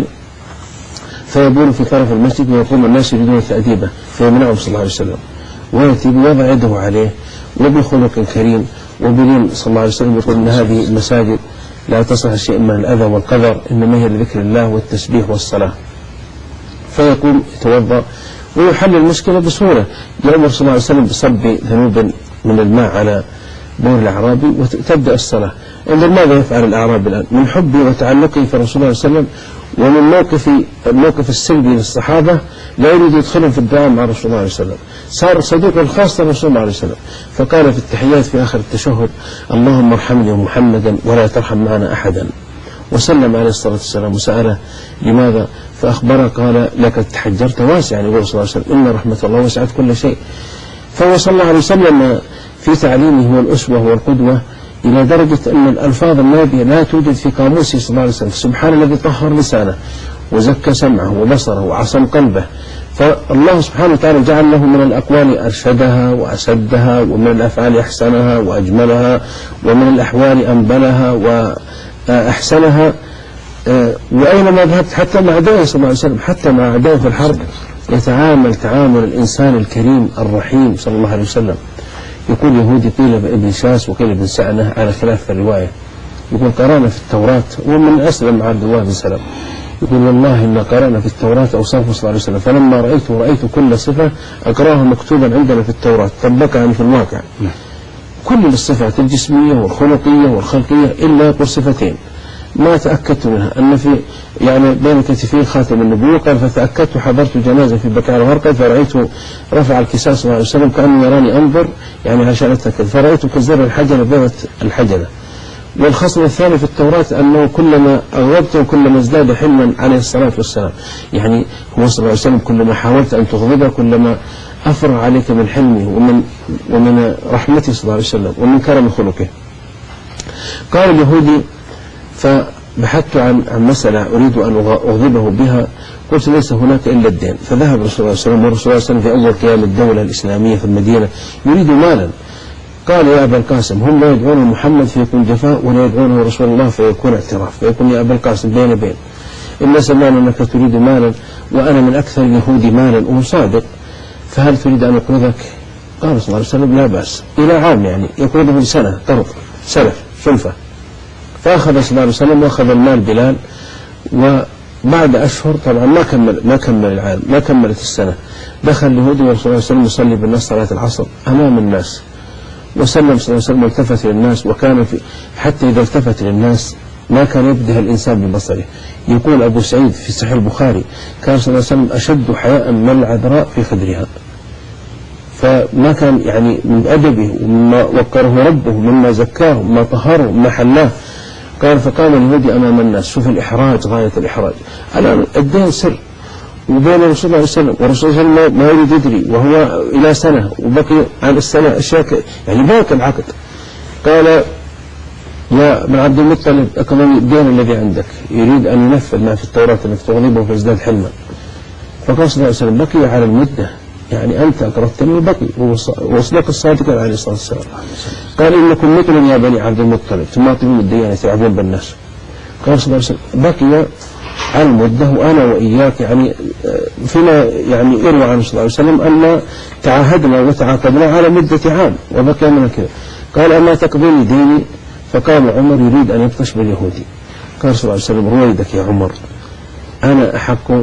فيبول في طرف المسجد ويقوم الناس يريدون تأديبه فيمنعهم صلى الله عليه وسلم، ويأتي بوضع يده عليه وبخلق كريم وبلين صلى الله عليه وسلم، يقول إن هذه المساجد لا تصلح شيء من الأذى والقدر، إنما هي لذكر الله والتسبيح والصلاة. فيقوم يتوضأ ويحل المشكلة بسهولة. يأمر صلى الله عليه وسلم بصب ذنوب من الماء على بول الأعرابي وتبدأ الصلاة. انظر ماذا يفعل الأعرابي الآن من حبه وتعلقه في رسول الله صلى الله عليه وسلم، ومن موقف السلبي للصحابة لا يريد يدخلهم في الدعاء مع رسول الله عليه وسلم، صار صديق الخاص لرسول الله عليه وسلم. فقال في التحيات في آخر التشهد اللهم ارحمني ومحمدا ولا ترحم معنا أحدا، وسلم عليه الصلاة والسلام وسأله لماذا، فأخبره قال لقد تحجرت واسعا، يعني يقول صلى الله عليه وسلم إن رحمة الله وسعت كل شيء. فهو صلى الله عليه وسلم في تعليمه والأسوة والقدوة إلى درجة أن الألفاظ النابية لا توجد في قاموسه صلى الله عليه وسلم. سبحان الذي طهر لسانه وزكى سمعه وبصره وعصم قلبه. فالله سبحانه وتعالى جعل له من الأقوال أرشدها وأسدها، ومن الأفعال أحسنها وأجملها، ومن الأحوال أنبلها وأحسنها. وأينما ذهبت حتى مع أعدائه صلى الله عليه وسلم، حتى مع أعدائه في الحرب يتعامل تعامل الإنسان الكريم الرحيم صلى الله عليه وسلم. يقول يهودي قيل بابن شاس وقيل ابن سعنة على خلاف في الرواية، يقول قرأنا في التوراة، ومن أسلم عبد الله بن سلام، يقول والله إن قرأنا في التوراة أوصافه صلى الله عليه وسلم، فلما رأيت كل صفة أقرأها مكتوبا عندنا في التوراة طبقها في الواقع، كل الصفات الجسمية والخلقية والخلقية إلا يقول صفتين ما تأكدت منها، أن في يعني بين كتفي خاتم النبوة. قال فتأكدت حضرت جنازة في بكار الغرقد فرأيته رفع الكساء صلى الله عليه وسلم كأنه يراني أنظر يعني عشان أتأكد، فرأيت كزر الحجنة بيضة الحجنة، والخصم الثاني في التوراة أنه كلما أغضبته كلما ازداد حلما عليه الصلاة والسلام. يعني هو صلى الله عليه وسلم كلما حاولت أن تغضبه كلما أفرغ عليك من حلمه ومن رحمته صلى الله عليه وسلم ومن كرم خلقه. قال اليهودي: فبحثت عن مسألة أريد أن أغضبه بها، قلت: ليس هناك إلا الدين. فذهب رسول الله صلى الله عليه وسلم، والرسول صلى الله عليه وسلم في أول قيام الدولة الإسلامية في المدينة يريد مالا. قال: يا أبا القاسم، هم لا يدعون محمد فيكون جفاء ولا يدعونه رسول الله فيكون اعتراف، فيكون يا أبا القاسم بين إن سمعنا أنك تريد مالا وأنا من أكثر اليهود مالا وهو صادق، فهل تريد أن أقرضك؟ قال صلى الله عليه وسلم: لا بأس، إلى عام يعني يقرضه بسنة، قرض سلف سلفة. فأخذ صلى الله عليه وسلم وأخذ المال بلال، وبعد أشهر طبعا ما كمل العام، ما كملت السنة، دخل اليهودي ورسول الله صلى الله عليه وسلم يصلي بالناس صلاة العصر أمام الناس، وسلم صلى الله عليه وسلم والتفت للناس، وكان حتى إذا التفت للناس ما كان يبدأ الإنسان ببصره. يقول أبو سعيد في صحيح البخاري: كان صلى الله عليه وسلم أشد حياء من العذراء في خدرها. فما كان يعني من أدبه ومما وقره ربه، مما زكاه، مما طهره، مما حلاه. قال: فقام اليهودي أمام الناس، شوف الإحراج، غاية الإحراج. الآن الدين سر وبين رسول الله صلى الله عليه وسلم، والرسول صلى الله عليه وسلم ما يريد يدري، وهو إلى سنة وبقي عن السنة أشياء يعني باقي العقد. قال: يا ابن عبد المطلب، أقضي الدين الذي عندك. يريد أن ينفذ ما في التوراة أنك تغضبه فيزداد حلما. فقال صلى الله عليه وسلم: بقي على المدة، يعني أنت أقرضتني وبقي، وأصدق الصادق عليه الصلاة والسلام. قال: إنكم مثل يا بني عبد المطلب تماطلون الديانة تلعبون بالناس. قال صلى الله عليه وسلم: بقي على المدة وأنا وإياك، يعني فيما يعني يروى عنه صلى الله عليه وسلم أن تعاهدنا وتعاقدنا على مدة عام وبقي من كذا. قال: أما تقضيني ديني؟ فقال عمر يريد أن يبطش باليهودي. قال صلى الله عليه وسلم: رويدك يا عمر، أنا أحق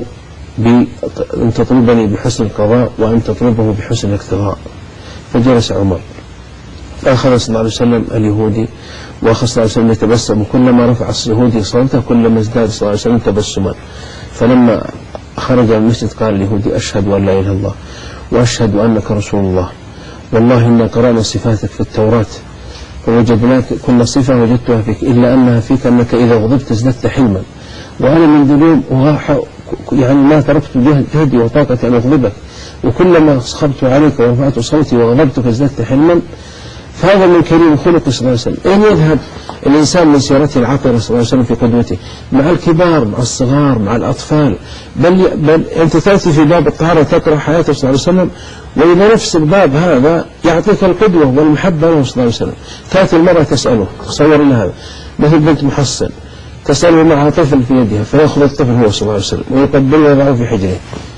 بأن تطلبني بحسن القضاء وأن تطلبه بحسن الاقتضاء. فجلس عمر، فأخذ صلى الله عليه وسلم اليهودي، وأخذ صلى الله عليه وسلم يتبسم، كلما رفع اليهودي صوته كلما ازداد صلى الله عليه وسلم تبسما. فلما خرج من المسجد قال اليهودي: أشهد أن لا إله إلا الله وأشهد أنك رسول الله، والله إنا قرأنا صفاتك في التوراة فوجدناك كل صفة وجدتها فيك إلا أنها فيك أنك إذا غضبت ازددت حلما، وأنا من ذنوب يعني ما تركت جهدي وطاقتي أن أغضبك، وكلما صخبت عليك ورفعت صوتي وغضبتك ازددت حلما. فهذا من كريم خلق صلى الله عليه وسلم. أين يذهب الإنسان من سيرته العطرة صلى الله عليه وسلم في قدوته؟ مع الكبار، مع الصغار، مع الأطفال، بل أنت تأتي في باب الطهارة تقرأ حياته صلى الله عليه وسلم، وإذا نفس الباب هذا يعطيك القدوة والمحبة له صلى الله عليه وسلم. تأتي المرأة تسأله، تصور لنا هذا مثل بنت محصن تسأله معها طفل في يدها، فيأخذ الطفل هو صلى الله عليه وسلم ويقبله ويضعه في حجره،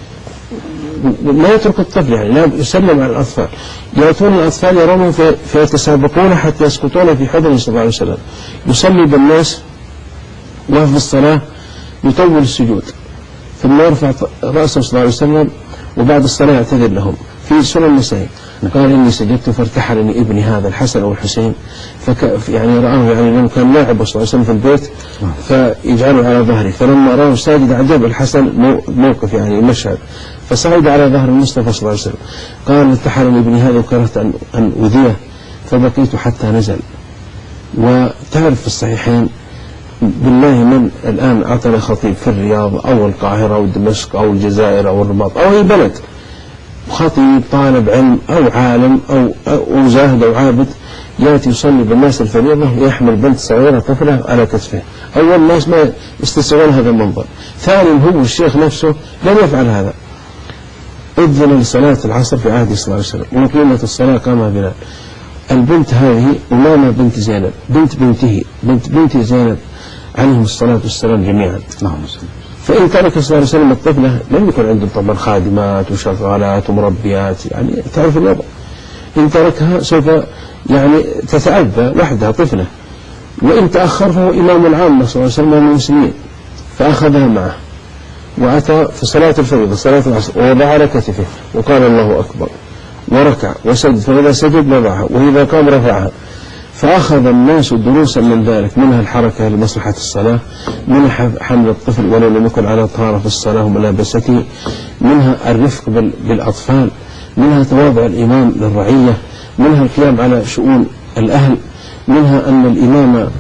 لا يترك الطفل، يعني لا يسلم على الأطفال. يأتون الأطفال يرونه فيتسابقون حتى يسقطون في حضنه صلى الله عليه وسلم. يصلي بالناس وفي الصلاة يطول السجود، ثم يرفع رأسه صلى الله عليه وسلم، وبعد الصلاة يعتذر لهم. في سنن النسائي قال: إني سجدت فارتحلني ابني هذا الحسن أو الحسين، يعني رآه يعني لأنه كان لاعب صلى الله عليه وسلم في البيت فيجعله على ظهره، فلما رآه ساجد عجب الحسن موقف يعني مشهد، فصعد على ظهر المصطفى صلى الله عليه وسلم. قال: ارتحلني ابني هذا وكرهت أن أذيه فبقيت حتى نزل. وتعرف في الصحيحين بالله من الآن أعطنا خطيب في الرياض أو القاهرة أو دمشق أو الجزائر أو الرباط أو أي بلد، خطيب طالب علم أو عالم أو زاهد أو عابد، يأتي يصلي بالناس الفريضة ويحمل بنت صغيرة طفلة على كتفه. أول الناس ما يستسعون هذا المنظر. ثانيا هو الشيخ نفسه لم يفعل هذا. أذن لصلاة العصر في عهد صلى الله عليه وسلم، وقيمة الصلاة قامها بلال. البنت هذه أمامة بنت زينب بنت بنته بنت زينب عليهم الصلاة والسلام جميعا. فإن ترك صلى الله عليه وسلم الطفلة لم يكن عنده طبعا خادمات وشغالات ومربيات، يعني تعرف الوضع. إن تركها سوف يعني تتعبى وحدها طفلة، وإن تأخر فهو إمام العامة صلى الله عليه وسلم من المسلمين، فأخذها معه وأتى في صلاة الفريضة صلاة العصر ووضع على كتفه وقال: الله أكبر، وركع وسجد، فإذا سجد وضعها وإذا قام رفعها. فأخذ الناس دروسا من ذلك، منها الحركة لمصلحة الصلاة، منها حمل الطفل ولو لم يكن على طهارة في الصلاة وملابسته، منها الرفق بالأطفال، منها تواضع الإمام للرعية، منها القيام على شؤون الأهل، منها أن الإمام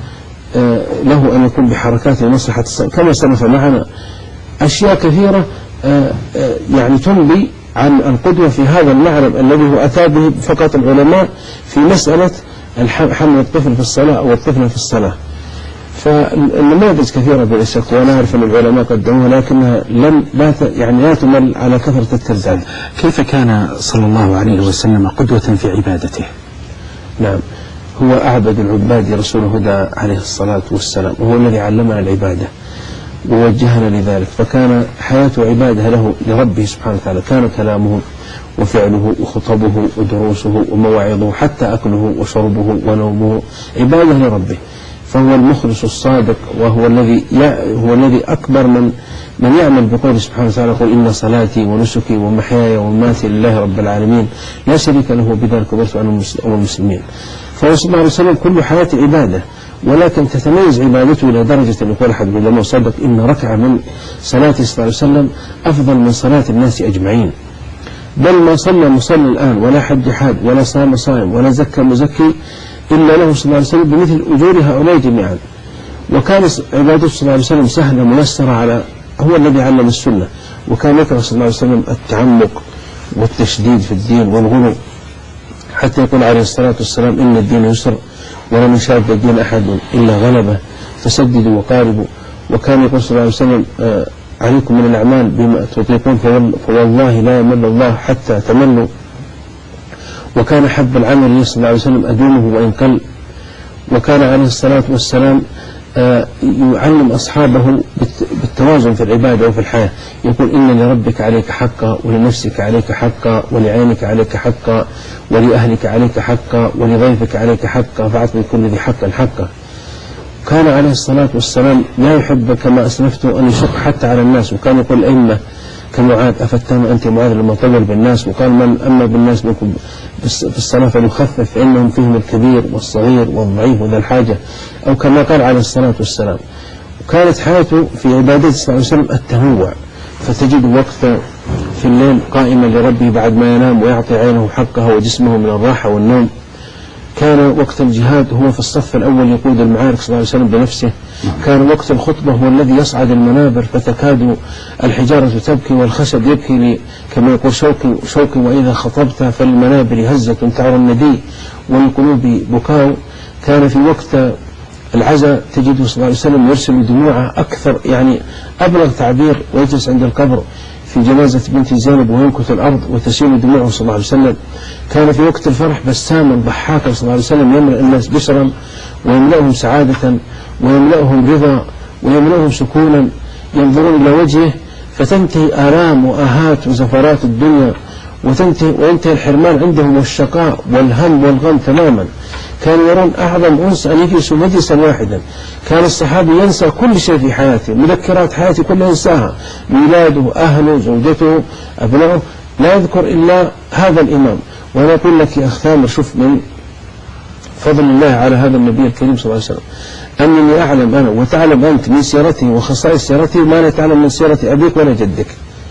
له أن يكون بحركات لمصلحة الصلاة كما سلف معنا أشياء كثيرة يعني تنبي عن القدوة في هذا المعلم الذي هو أتى به فقط العلماء في مسألة حمل الطفل في الصلاة أو الطفل في الصلاة. فالنماذج كثيرة بلا شك، وأنا أعرف أن العلماء قدموها لكنها لا تمل على كثرة الترداد. كيف كان صلى الله عليه وسلم قدوة في عبادته؟ نعم، هو أعبد العباد رسول الهدى عليه الصلاة والسلام، وهو الذي علمنا العبادة ووجهنا لذلك، فكان حياته عبادة له لربه سبحانه وتعالى. كان كلامه وفعله وخطبه ودروسه ومواعظه حتى أكله وشربه ونومه عبادة لربه، فهو المخلص الصادق، وهو الذي أكبر من يعمل بقوله سبحانه وتعالى: قل إن صلاتي ونسكي ومحياي ومماتي لله رب العالمين لا شريك له بذلك أمرت أنا والمسلمين. فهو صلى الله عليه وسلم كل حياته عبادة، ولكن تتميز عبادته إلى درجة أن يقول أحد العلماء صدق إن ركعة من صلاته صلى الله عليه وسلم أفضل من صلاة الناس أجمعين، بل ما صلى مصلي الآن ولا حج حاد ولا صام صائم ولا زكى مزكي إلا له صلى الله عليه وسلم بمثل أجور هؤلاء جميعا. وكان عبادته صلى الله عليه وسلم سهلة ميسرة، هو الذي علم السنة، وكان يكره صلى الله عليه وسلم التعمق والتشديد في الدين والغلو، حتى يقول عليه الصلاة والسلام: إن الدين يسر ولم يشاد الدين أحد إلا غلبه فسددوا وقاربوا. وكان يقول صلى الله عليه وسلم: عليكم من الأعمال بما تطيقون فوالله لا يمل الله حتى تملوا. وكان حب العمل صلى الله عليه وسلم أدومه وإن قل. وكان عليه الصلاة والسلام يعلم أصحابه بالتوازن في العبادة وفي الحياة، يقول: إن لربك عليك حقا ولنفسك عليك حقا ولعينك عليك حقا ولأهلك عليك حقا ولضيفك عليك حقا فأعط من كل ذي حق حقه. كان عليه الصلاة والسلام لا يحب كما أسلفت أن يشق حتى على الناس، وكان يقول الأئمة كمعاذ: أفتان أنت معاذ لما طول بالناس؟ وقال: من أما بالناس منكم في الصلاة فليخفف فإنهم فيهم الكبير والصغير والضعيف وذا الحاجة، أو كما قال عليه الصلاة والسلام. وكانت حياته في عبادته صلى الله عليه وسلم التنوع، فتجد وقت في الليل قائما لربه بعد ما ينام ويعطي عينه حقها وجسمه من الراحة والنوم. كان وقت الجهاد هو في الصف الأول يقود المعارك صلى الله عليه وسلم بنفسه. كان وقت الخطبة هو الذي يصعد المنابر فتكاد الحجارة تبكي والخشب يبكي كما يقول شوقي وإذا خطبت فالمنابر هزة تعر الندي والقلوب بكاء. كان في وقت العزاء تجده صلى الله عليه وسلم يرسل دموعه أكثر، يعني أبلغ تعبير، ويجلس عند القبر في جنازة بنت زينب وينكت الأرض وتسيل دموعه صلى الله عليه وسلم. كان في وقت الفرح بساما ضحاكا صلى الله عليه وسلم يملأ الناس بشرا ويملأهم سعادة ويملأهم رضا ويملأهم سكونا، ينظرون إلى وجهه فتنتهي آلام وآهات وزفرات الدنيا وينتهي الحرمان عندهم والشقاء والهم والغم تماما. كانوا يرون أعظم أنس أن يجلسوا مجلسا واحدا. كان الصحابي ينسى كل شيء في حياته، مذكرات حياته كلها ينساها، ميلاده، أهله، زوجته، أبنائه، لا يذكر إلا هذا الإمام. وأنا أقول لك يا أخ ثامر، شوف من فضل الله على هذا النبي الكريم صلى الله عليه وسلم أنني أعلم أنا وتعلم أنت من سيرته وخصائص سيرته ما لا تعلم من سيرة أبيك ولا جدك.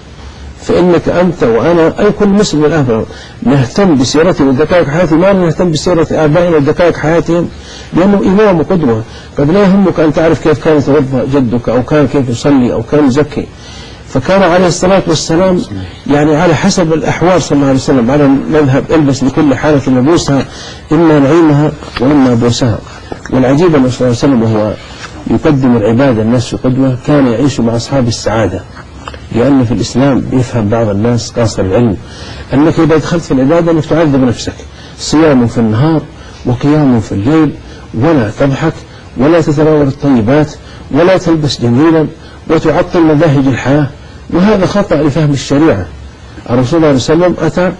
فإنك أنت وأنا أي كل مسلم الآن نهتم بسيرته ودقائق حياته، ما نهتم بسيرة آبائنا ودقائق حياتهم، لأنه إمام وقدوة. قد لا يهمك أن تعرف كيف كان يتوضأ جدك أو كان كيف يصلي أو كان يزكي. فكان عليه الصلاة والسلام يعني على حسب الأحوال صلى الله عليه وسلم، على مذهب البس لكل حالة نبوسها إما نعيمها وإما بوسها. والعجيب أن صلى الله عليه وسلم وهو يقدم العبادة الناس قدوة كان يعيش مع أصحاب السعادة، لأن في الإسلام بيفهم بعض الناس قاصر العلم أنك إذا دخلت في العبادة أنك تعذب نفسك، صيام في النهار وقيام في الليل، ولا تضحك ولا تتناول الطيبات ولا تلبس جميلا وتعطل مذاهب الحياة، وهذا خطأ لفهم الشريعة. الرسول صلى الله عليه وسلم أتى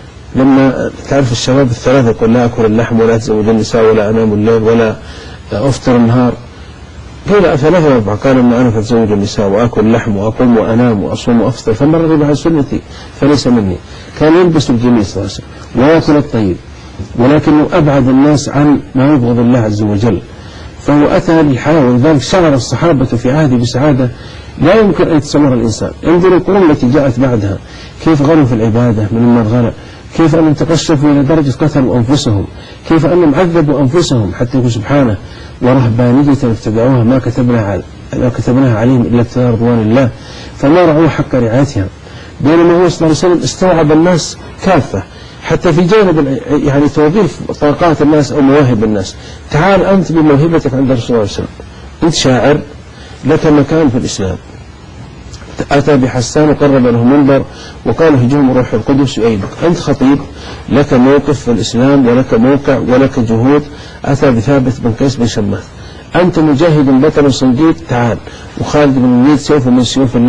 لما تعرف الشباب الثلاثة يقول: لا أكل اللحم ولا أتزوج النساء ولا أنام الليل ولا أفطر النهار. قيل: أثلاثة أربعة؟ قال: إن أنا أتزوج النساء وأكل لحم وأقوم وأنام وأصوم وأفطر، فمن رغب عن سنتي فليس مني. كان يلبس الجميل صلى الله عليه وسلم ويأكل الطيب، ولكنه أبعد الناس عن ما يبغض الله عز وجل. فهو أتى للحياة، ولذلك شعر الصحابة في عهده بسعادة لا يمكن أن يتصور الإنسان. انظروا القرون التي جاءت بعدها كيف غلوا في العبادة من غلا، كيف أنهم تقشفوا إلى درجة قتلوا أنفسهم، كيف أنهم عذبوا أنفسهم حتى يقول سبحانه ورهبانية ابتدعوها ما كتبناها عليهم إلا ابتغاء رضوان الله فما رعوا حق رعايتها. بينما هو صلى الله عليه وسلم استوعب الناس كافة حتى في جانب يعني توظيف طاقات الناس أو مواهب الناس. تعال أنت بموهبتك عند الرسول صلى الله عليه وسلم، أنت شاعر لك مكان في الإسلام. أتى بحسان وقرب له منبر وقال هجوم روح القدس يؤيدك. أنت خطيب لك موقف في الإسلام ولك موقع ولك جهود. أتى بثابت بن قيس بن شماس. أنت مجاهد بطل صنديق، تعال. وخالد بن الوليد سيف من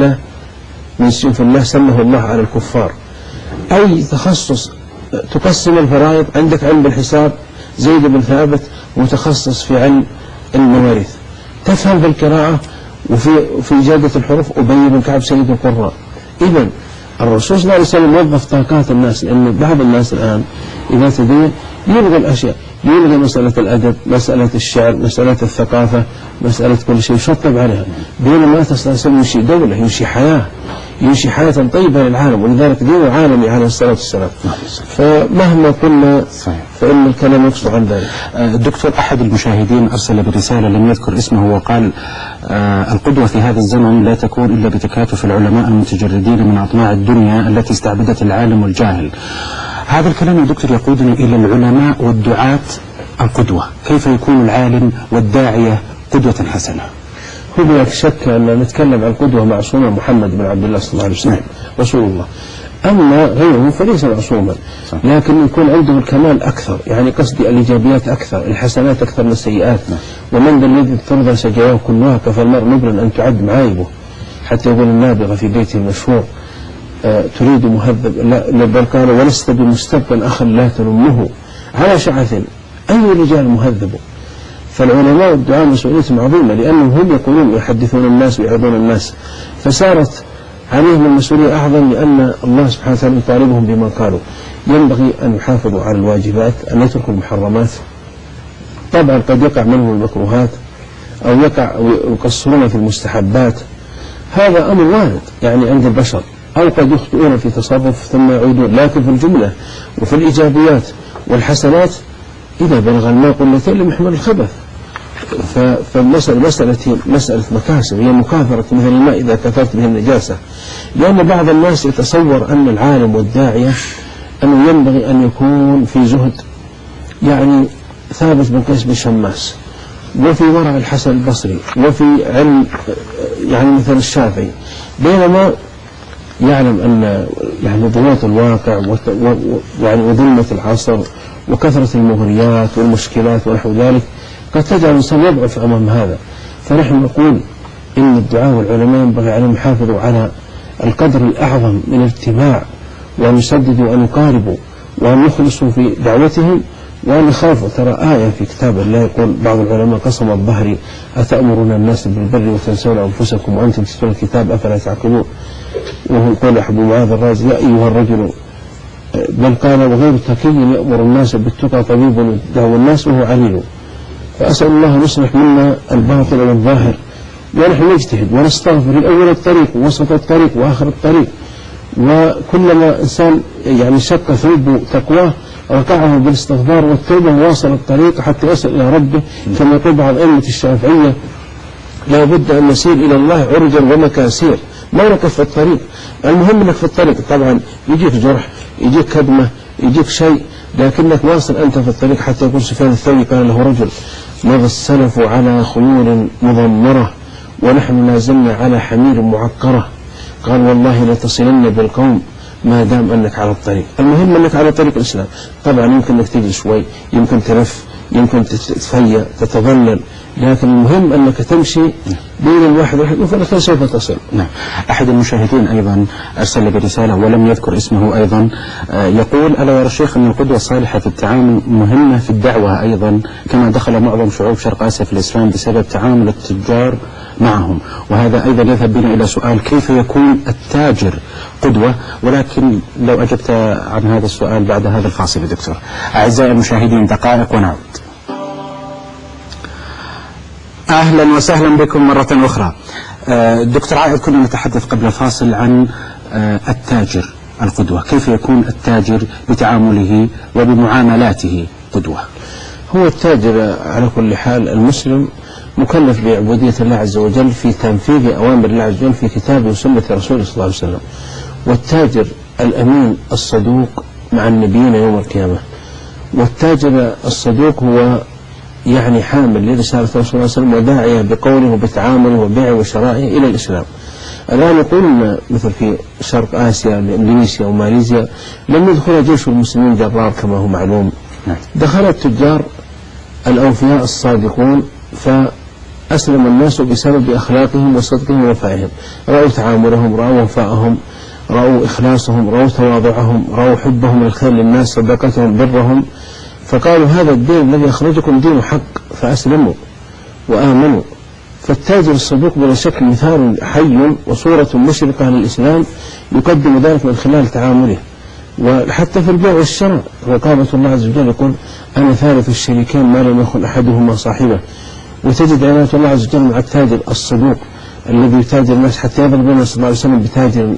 سيوف الله سمه الله على الكفار. أي تخصص تقسم الفرائض، عندك علم بالحساب زيد بن ثابت متخصص في علم المواريث، تفهم في القراءة وفي إجادة الحروف أبي بن كعب سيد القراء. إذن الرسول صلى الله عليه وسلم وظف طاقات الناس، لأن بعض الناس الآن إذا تدين يلغي الأشياء، يلغي مسألة الأدب، مسألة الشعر، مسألة الثقافة، مسألة كل شيء يشطب عليها، بينما صلى الله عليه وسلم ينشي دولة، ينشي حياة، ينشي حياة طيبة للعالم، ولذلك دين العالمي عليه الصلاة والسلام. فمهما قلنا فإن الكلام يقصر عن ذلك. دكتور، أحد المشاهدين أرسل برسالة لم يذكر اسمه وقال القدوة في هذا الزمن لا تكون إلا بتكاتف العلماء المتجردين من أطماع الدنيا التي استعبدت العالم والجاهل. هذا الكلام يا دكتور يقودنا إلى العلماء والدعاة القدوة. كيف يكون العالم والداعية قدوة حسنة؟ هو لا شك أن نتكلم عن قدوة معصومة محمد بن عبد الله صلى الله عليه وسلم رسول الله، أما غيره فليس معصوما، لكن يكون عنده الكمال أكثر، يعني قصدي الإيجابيات أكثر، الحسنات أكثر من السيئات. ومن ذا الذي ترضى سجاياه كلها كفى المرء نبلا أن تعد معايبه، حتى يقول النابغة في بيته المشهور تريد مهذب بل قال ولست بمستبقى أخا لا تلمه على شعث أي رجال مهذب. فالعلماء والدعاء مسؤوليتهم عظيمة، لأنهم هم يقولون يحدثون الناس ويعظون الناس، فصارت عليهم المسؤولية أعظم، لأن الله سبحانه وتعالى يطالبهم بما قالوا. ينبغي أن يحافظوا على الواجبات، أن يتركوا المحرمات. طبعا قد يقع منهم المكروهات أو يقصرون في المستحبات، هذا أمر وارد يعني عند البشر، أو قد يخطئون في تصرف ثم يعودون، لكن في الجملة وفي الإيجابيات والحسنات إذا بلغ الماء قلتين لم يحمل الخبث. فالمسألة مسألة مكاسب، هي مكاثرة مثل الماء إذا كثرت به النجاسة. لأن بعض الناس يتصور أن العالم والداعية أنه ينبغي أن يكون في زهد، يعني ثابت بن قيس بن شماس، وفي ورع الحسن البصري، وفي علم يعني مثل الشافعي، بينما يعلم أن يعني ضغوط الواقع وظلمة العصر وكثرة المغريات والمشكلات ونحو ذلك قد تجعل الإنسان يضعف أمام هذا. فنحن نقول إن الدعاء والعلماء ينبغي عليهم يحافظوا على القدر الأعظم من الاجتماع، وأن يسددوا وأن يقاربوا وأن يخلصوا في دعوتهم وأن يخافوا. ترى آية في كتاب الله يقول بعض العلماء قسم الظهر أتأمرون الناس بالبر وتنسون أنفسكم وأنتم تتلون الكتاب أفلا تعقلون. وهو يقول أحب معاذ الرازي يا أيها الرجل، بل قال وغير تقي يأمر الناس بالتقى طبيب يدعو الناس وهو عليل. فأسأل الله أن يصلح منا الباطل والظاهر، ونحن نجتهد ونستغفر الأول الطريق ووسط الطريق وآخر الطريق، وكلما إنسان يعني شق ثوب تقواه رقعه بالاستغفار والتوبة وواصل الطريق حتى يصل إلى ربه. كما يقول بعض أئمة الشافعية لا بد أن نسير إلى الله عرجا ومكاسير، ما نقف في الطريق. المهم أنك في الطريق، طبعا يجيك جرح، يجيك كدمة، يجيك شيء، لكنك واصل أنت في الطريق. حتى يقول سفيان الثوري قال له رجل مضى السلف على خيول مضمرة ونحن لازلنا على حمير معقرة، قال والله لتصلن بالقوم ما دام أنك على الطريق. المهم أنك على طريق الإسلام. طبعا يمكن أنك تجي شوي، يمكن تلف، يمكن تتفيأ، تتظلل، لكن المهم أنك تمشي بين الواحد والواحد وفي سوف تصل. نعم. أحد المشاهدين أيضا أرسل برسالة ولم يذكر اسمه أيضا، يقول ألا يرى الشيخ أن القدوة الصالحة في التعامل مهمة في الدعوة أيضا، كما دخل معظم شعوب شرق آسيا في الإسلام بسبب تعامل التجار معهم. وهذا أيضا يذهب بنا إلى سؤال كيف يكون التاجر قدوة، ولكن لو أجبت عن هذا السؤال بعد هذا الفاصل يا دكتور. أعزائي المشاهدين دقائق ونعود. أهلا وسهلا بكم مرة أخرى. دكتور عائد، كنا نتحدث قبل الفاصل عن التاجر القدوة؟ كيف يكون التاجر بتعامله وبمعاملاته قدوة؟ هو التاجر على كل حال المسلم مكلف بعبودية الله عز وجل في تنفيذ أوامر الله عز وجل في كتابه وسنة رسوله صلى الله عليه وسلم. والتاجر الأمين الصدوق مع النبيين يوم القيامة. والتاجر الصدوق هو يعني حامل لرسالة رسول الله صلى الله عليه وسلم وداعية بقوله وبتعامله وبيعه وشرائه إلى الإسلام. الآن يقولون مثل في شرق آسيا إندونيسيا وماليزيا لم يدخل جيش المسلمين جرار كما هو معلوم. دخل التجار الأوفياء الصادقون فأسلم الناس بسبب أخلاقهم وصدقهم ووفائهم. رأوا تعاملهم، رأوا وفائهم، رأوا إخلاصهم، رأوا تواضعهم، رأوا حبهم الخير للناس، صدقتهم، برهم، فقالوا هذا الدين الذي أخرجكم دين حق، فأسلموا وآمنوا. فالتاجر الصدوق بلا شك مثال حي وصورة مشرقة للإسلام يقدم ذلك من خلال تعامله. وحتى في البيع والشراء رقابة الله عز وجل يقول أنا ثالث الشريكين ما لم يخن أحدهما صاحبه. وتجد عناية الله عز وجل مع التاجر الصدوق الذي يتاجر الناس، حتى يضرب النبي صلى الله عليه وسلم بتاجر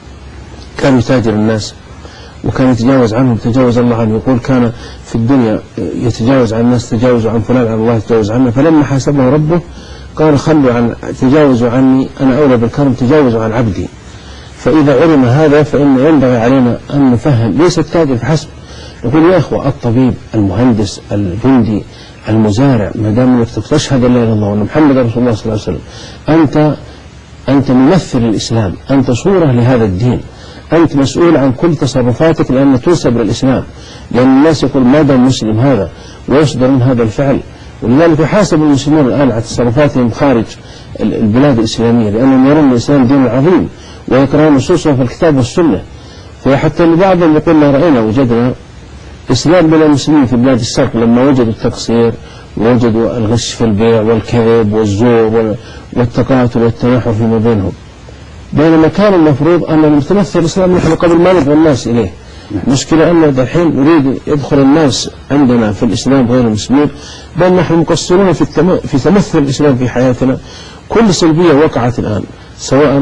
كان يتاجر الناس وكان يتجاوز عنهم تجاوز الله عنه. يقول كان في الدنيا يتجاوز عن الناس تجاوزوا عن فلان، عن الله يتجاوز عنه، فلما حاسبه ربه قال خلوا عن تجاوزوا عني، أنا أولى بالكرم، تجاوزوا عن عبدي. فإذا علم هذا فإن ينبغي علينا أن نفهم ليس التاجر فحسب. يقول يا أخوة الطبيب، المهندس، الجندي، المزارع، ما دام أنك تشهد لا إله إلا الله وأن محمد رسول الله صلى الله عليه وسلم، أنت ممثل الإسلام، أنت صورة لهذا الدين، أنت مسؤول عن كل تصرفاتك لأن تنسب للإسلام، لأن الناس يقول ماذا مسلم هذا ويصدر من هذا الفعل. ولذلك يحاسب المسلمون الآن على تصرفاتهم خارج البلاد الإسلامية، لأنهم يرون الإسلام دين عظيم ويقرأون نصوصه في الكتاب والسنة. فحتى بعضهم يقول لا رأينا وجدنا إسلام بلا مسلمين في بلاد الشرق لما وجدوا التقصير ووجدوا الغش في البيع والكذب والزور والتقاتل والتناحر فيما بينهم، بينما كان المفروض أن نتمثل الإسلام نحن قبل ما ندعو الناس إليه. مشكلة أن الحين نريد يدخل الناس عندنا في الإسلام غير المسلمين، بل نحن مقصرون في تمثل الإسلام في حياتنا. كل سلبية وقعت الآن سواء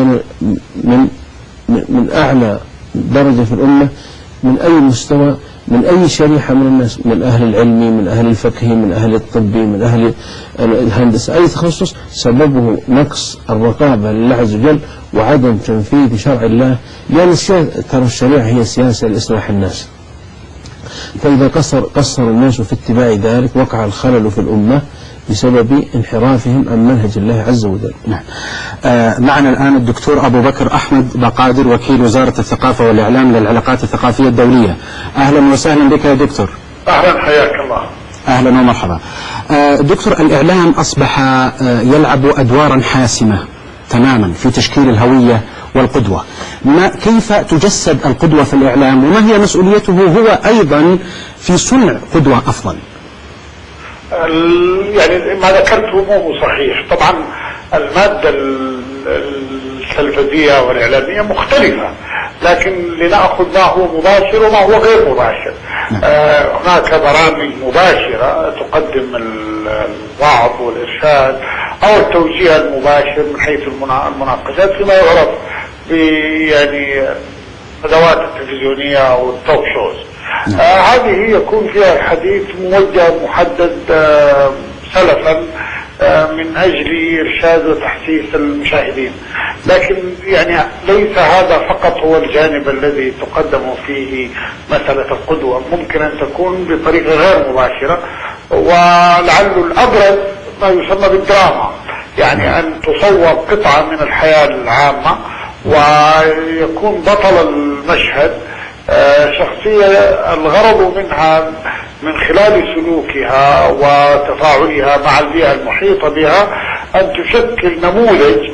من أعلى درجة في الأمة، من أي مستوى، من أي شريحة من الناس، من أهل العلم، من أهل الفقه، من أهل الطب، من أهل الهندسة، أي تخصص، سببه نقص الرقابة لله عز وجل وعدم تنفيذ شرع الله. لأن ترى الشريعة هي سياسة لإصلاح الناس، فإذا قصر الناس في اتباع ذلك وقع الخلل في الأمة بسبب انحرافهم عن منهج الله عز وجل. نعم. معنا الآن الدكتور أبو بكر أحمد بقادر، وكيل وزارة الثقافة والإعلام للعلاقات الثقافية الدولية. أهلا وسهلا بك يا دكتور. أهلا، حياك الله. أهلا ومرحبا. دكتور، الإعلام أصبح يلعب أدوارا حاسمة تماما في تشكيل الهوية والقدوة. كيف تجسد القدوة في الإعلام، وما هي مسؤوليته هو أيضا في صنع قدوة أفضل؟ يعني ما ذكرته مو صحيح. طبعا المادة التلفزية والإعلامية مختلفة، لكن لنأخذ ما هو مباشر وما هو غير مباشر. هناك برامج مباشرة تقدم الوعظ والإرشاد أو التوجيه المباشر من حيث المناقشات فيما يعرف يعني الأدوات التلفزيونية أو التوك شوز. هذه يكون فيها الحديث موجه محدد سلفا من أجل إرشاد وتحسيس المشاهدين، لكن يعني ليس هذا فقط هو الجانب الذي تقدم فيه مسألة القدوة. ممكن أن تكون بطريقة غير مباشرة، ولعل الأبرز ما يسمى بالدراما، يعني أن تصور قطعة من الحياة العامة ويكون بطل المشهد شخصية الغرض منها من خلال سلوكها وتفاعلها مع البيئة المحيطة بها أن تشكل نموذج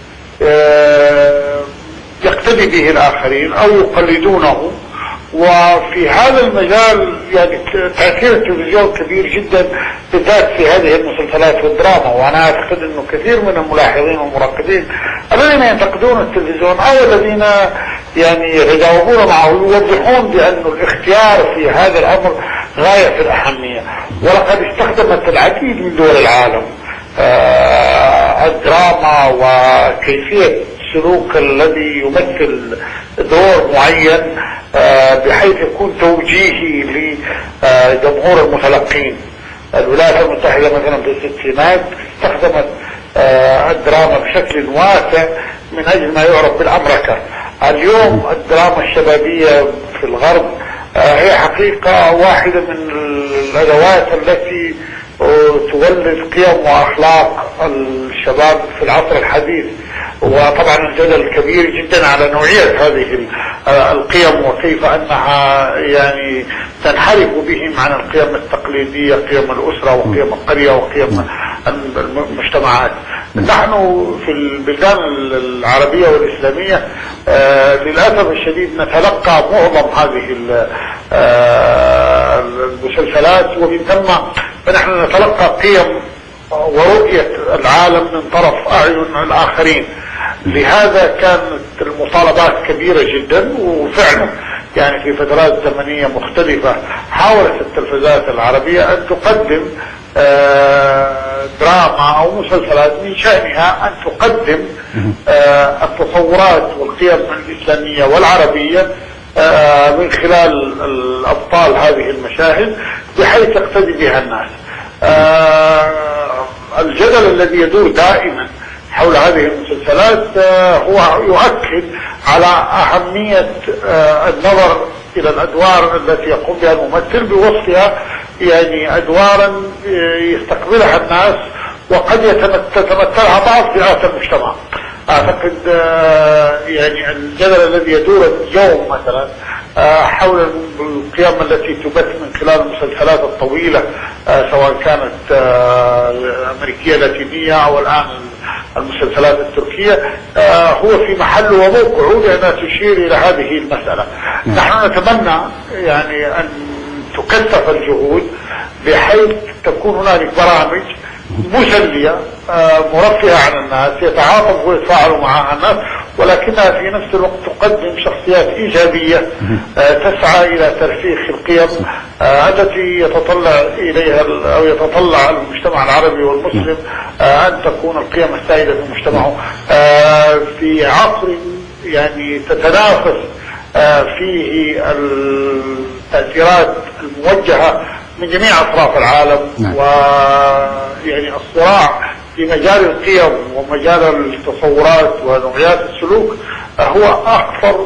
يقتدي به الآخرين أو يقلدونه. وفي هذا المجال يعني تأثير التلفزيون كبير جدا، بالذات في هذه المسلسلات والدراما. وأنا أعتقد أنه كثير من الملاحظين والمراقبين الذين ينتقدون التلفزيون أو الذين يعني يتجاوبون معه يوضحون بأن الاختيار في هذا الأمر غاية في الأهمية. ولقد استخدمت العديد من دول العالم الدراما وكيفية السلوك الذي يمثل دور معين بحيث يكون توجيهي لجمهور المتلقين. الولايات المتحدة مثلا في الستينات استخدمت الدراما بشكل واسع من أجل ما يعرف بالأمركة. اليوم الدراما الشبابية في الغرب هي حقيقة واحدة من الأدوات التي تولد قيم وأخلاق الشباب في العصر الحديث. وطبعا الجدل كبير جدا على نوعية هذه القيم وكيف أنها يعني تنحرف بهم عن القيم التقليدية، قيم الأسرة وقيم القرية وقيم المجتمعات. نحن في البلدان العربية والإسلامية للأسف الشديد نتلقى معظم هذه المسلسلات، ومن ثم فنحن نتلقى قيم ورؤية العالم من طرف أعين الآخرين. لهذا كانت المطالبات كبيرة جدا، وفعلا يعني في فترات زمنية مختلفة حاولت التلفزيونات العربية أن تقدم دراما أو مسلسلات من شأنها أن تقدم التصورات والقيم الإسلامية والعربية من خلال الأبطال هذه المشاهد بحيث يقتدي بها الناس. الجدل الذي يدور دائما حول هذه المسلسلات هو يؤكد على أهمية النظر إلى الأدوار التي يقوم بها الممثل بوصفها يعني أدوارا يستقبلها الناس وقد تتمثلها بعض فئات المجتمع. أعتقد يعني الجدل الذي يدور اليوم مثلا حول القيم التي تبث من خلال المسلسلات الطويلة سواء كانت أمريكية لاتينية أو الآن المسلسلات التركية هو في محله وموقعه لأنها تشير إلى هذه المسألة. نحن نتمنى يعني أن تكثف الجهود بحيث تكون هنالك برامج مسلية مرفهة عن الناس يتعاطف ويتفاعل معها الناس، ولكنها في نفس الوقت تقدم شخصيات إيجابية تسعى إلى ترسيخ القيم التي يتطلع إليها أو يتطلع المجتمع العربي والمسلم أن تكون القيم السائدة في مجتمعه في عصر يعني تتنافس فيه التأثيرات الموجهة من جميع أطراف العالم. ويعني الصراع في مجال القيم ومجال التصورات ونوعيات السلوك هو أكثر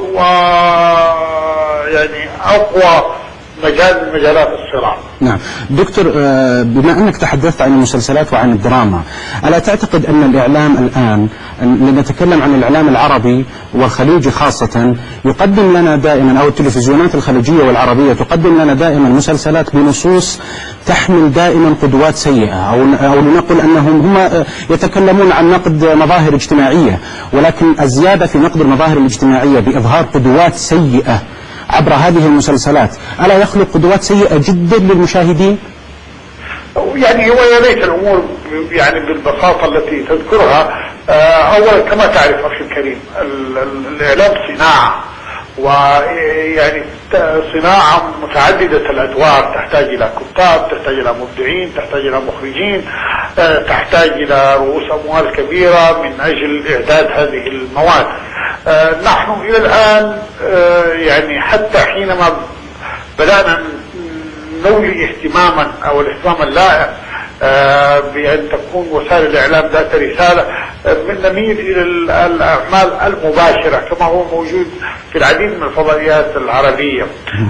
ويعني أقوى مجال من مجالات الصراع. نعم دكتور، بما أنك تحدثت عن المسلسلات وعن الدراما، ألا تعتقد أن الإعلام الآن، لنتكلم عن الإعلام العربي والخليجي خاصة، يقدم لنا دائما أو التلفزيونات الخليجية والعربية تقدم لنا دائما مسلسلات بنصوص تحمل دائما قدوات سيئة، أو لنقل أنهم هم يتكلمون عن نقد مظاهر اجتماعية، ولكن الزيادة في نقد المظاهر الاجتماعية بإظهار قدوات سيئة عبر هذه المسلسلات ألا يخلق قدوات سيئة جدا للمشاهدين؟ يعني هو يا ليت الأمور يعني بالبساطة التي تذكرها. أولا كما تعرف أخي الكريم الإعلام صناعة، ويعني صناعة متعددة الأدوار، تحتاج إلى كتاب، تحتاج إلى مبدعين، تحتاج إلى مخرجين، تحتاج إلى رؤوس أموال كبيرة من أجل إعداد هذه المواد. نحن إلى الآن يعني حتى حينما بدأنا نولي اهتماما أو الاهتمام اللائق بأن تكون وسائل الإعلام ذات رسالة، نميل إلى الأعمال المباشرة كما هو موجود في العديد من الفضائيات العربية.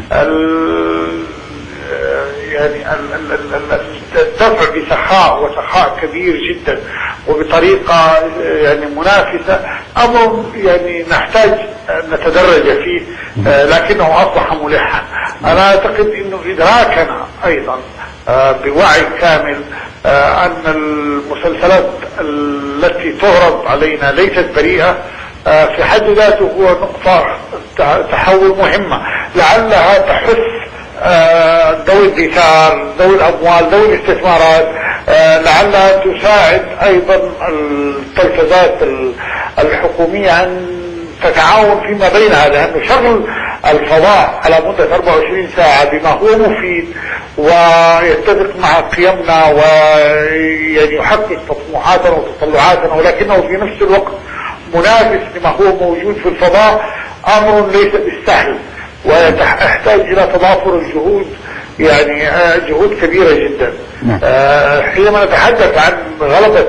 يعني الدفع بسخاء وسخاء كبير جدا وبطريقة يعني منافسة أمر يعني نحتاج نتدرج فيه، لكنه أصبح ملحا. أنا أعتقد أنه إدراكنا أيضا بوعي كامل أن المسلسلات التي تعرض علينا ليست بريئة في حد ذاته هو نقطة تحول مهمة، لعلها تحث ذوي الدثار، ذوي الأموال، ذوي الاستثمارات، لعلها تساعد أيضا التلفزات الحكومية أن تتعاون فيما بينها، لأنه شغل الفضاء على مدة 24 ساعة بما هو مفيد ويتفق مع قيمنا ويعني يحقق طموحاتنا وتطلعاتنا، ولكنه في نفس الوقت منافس لما هو موجود في الفضاء امر ليس بالسهل، ويحتاج الى تضافر الجهود، يعني جهود كبيرة جدا. حينما نتحدث عن غلبة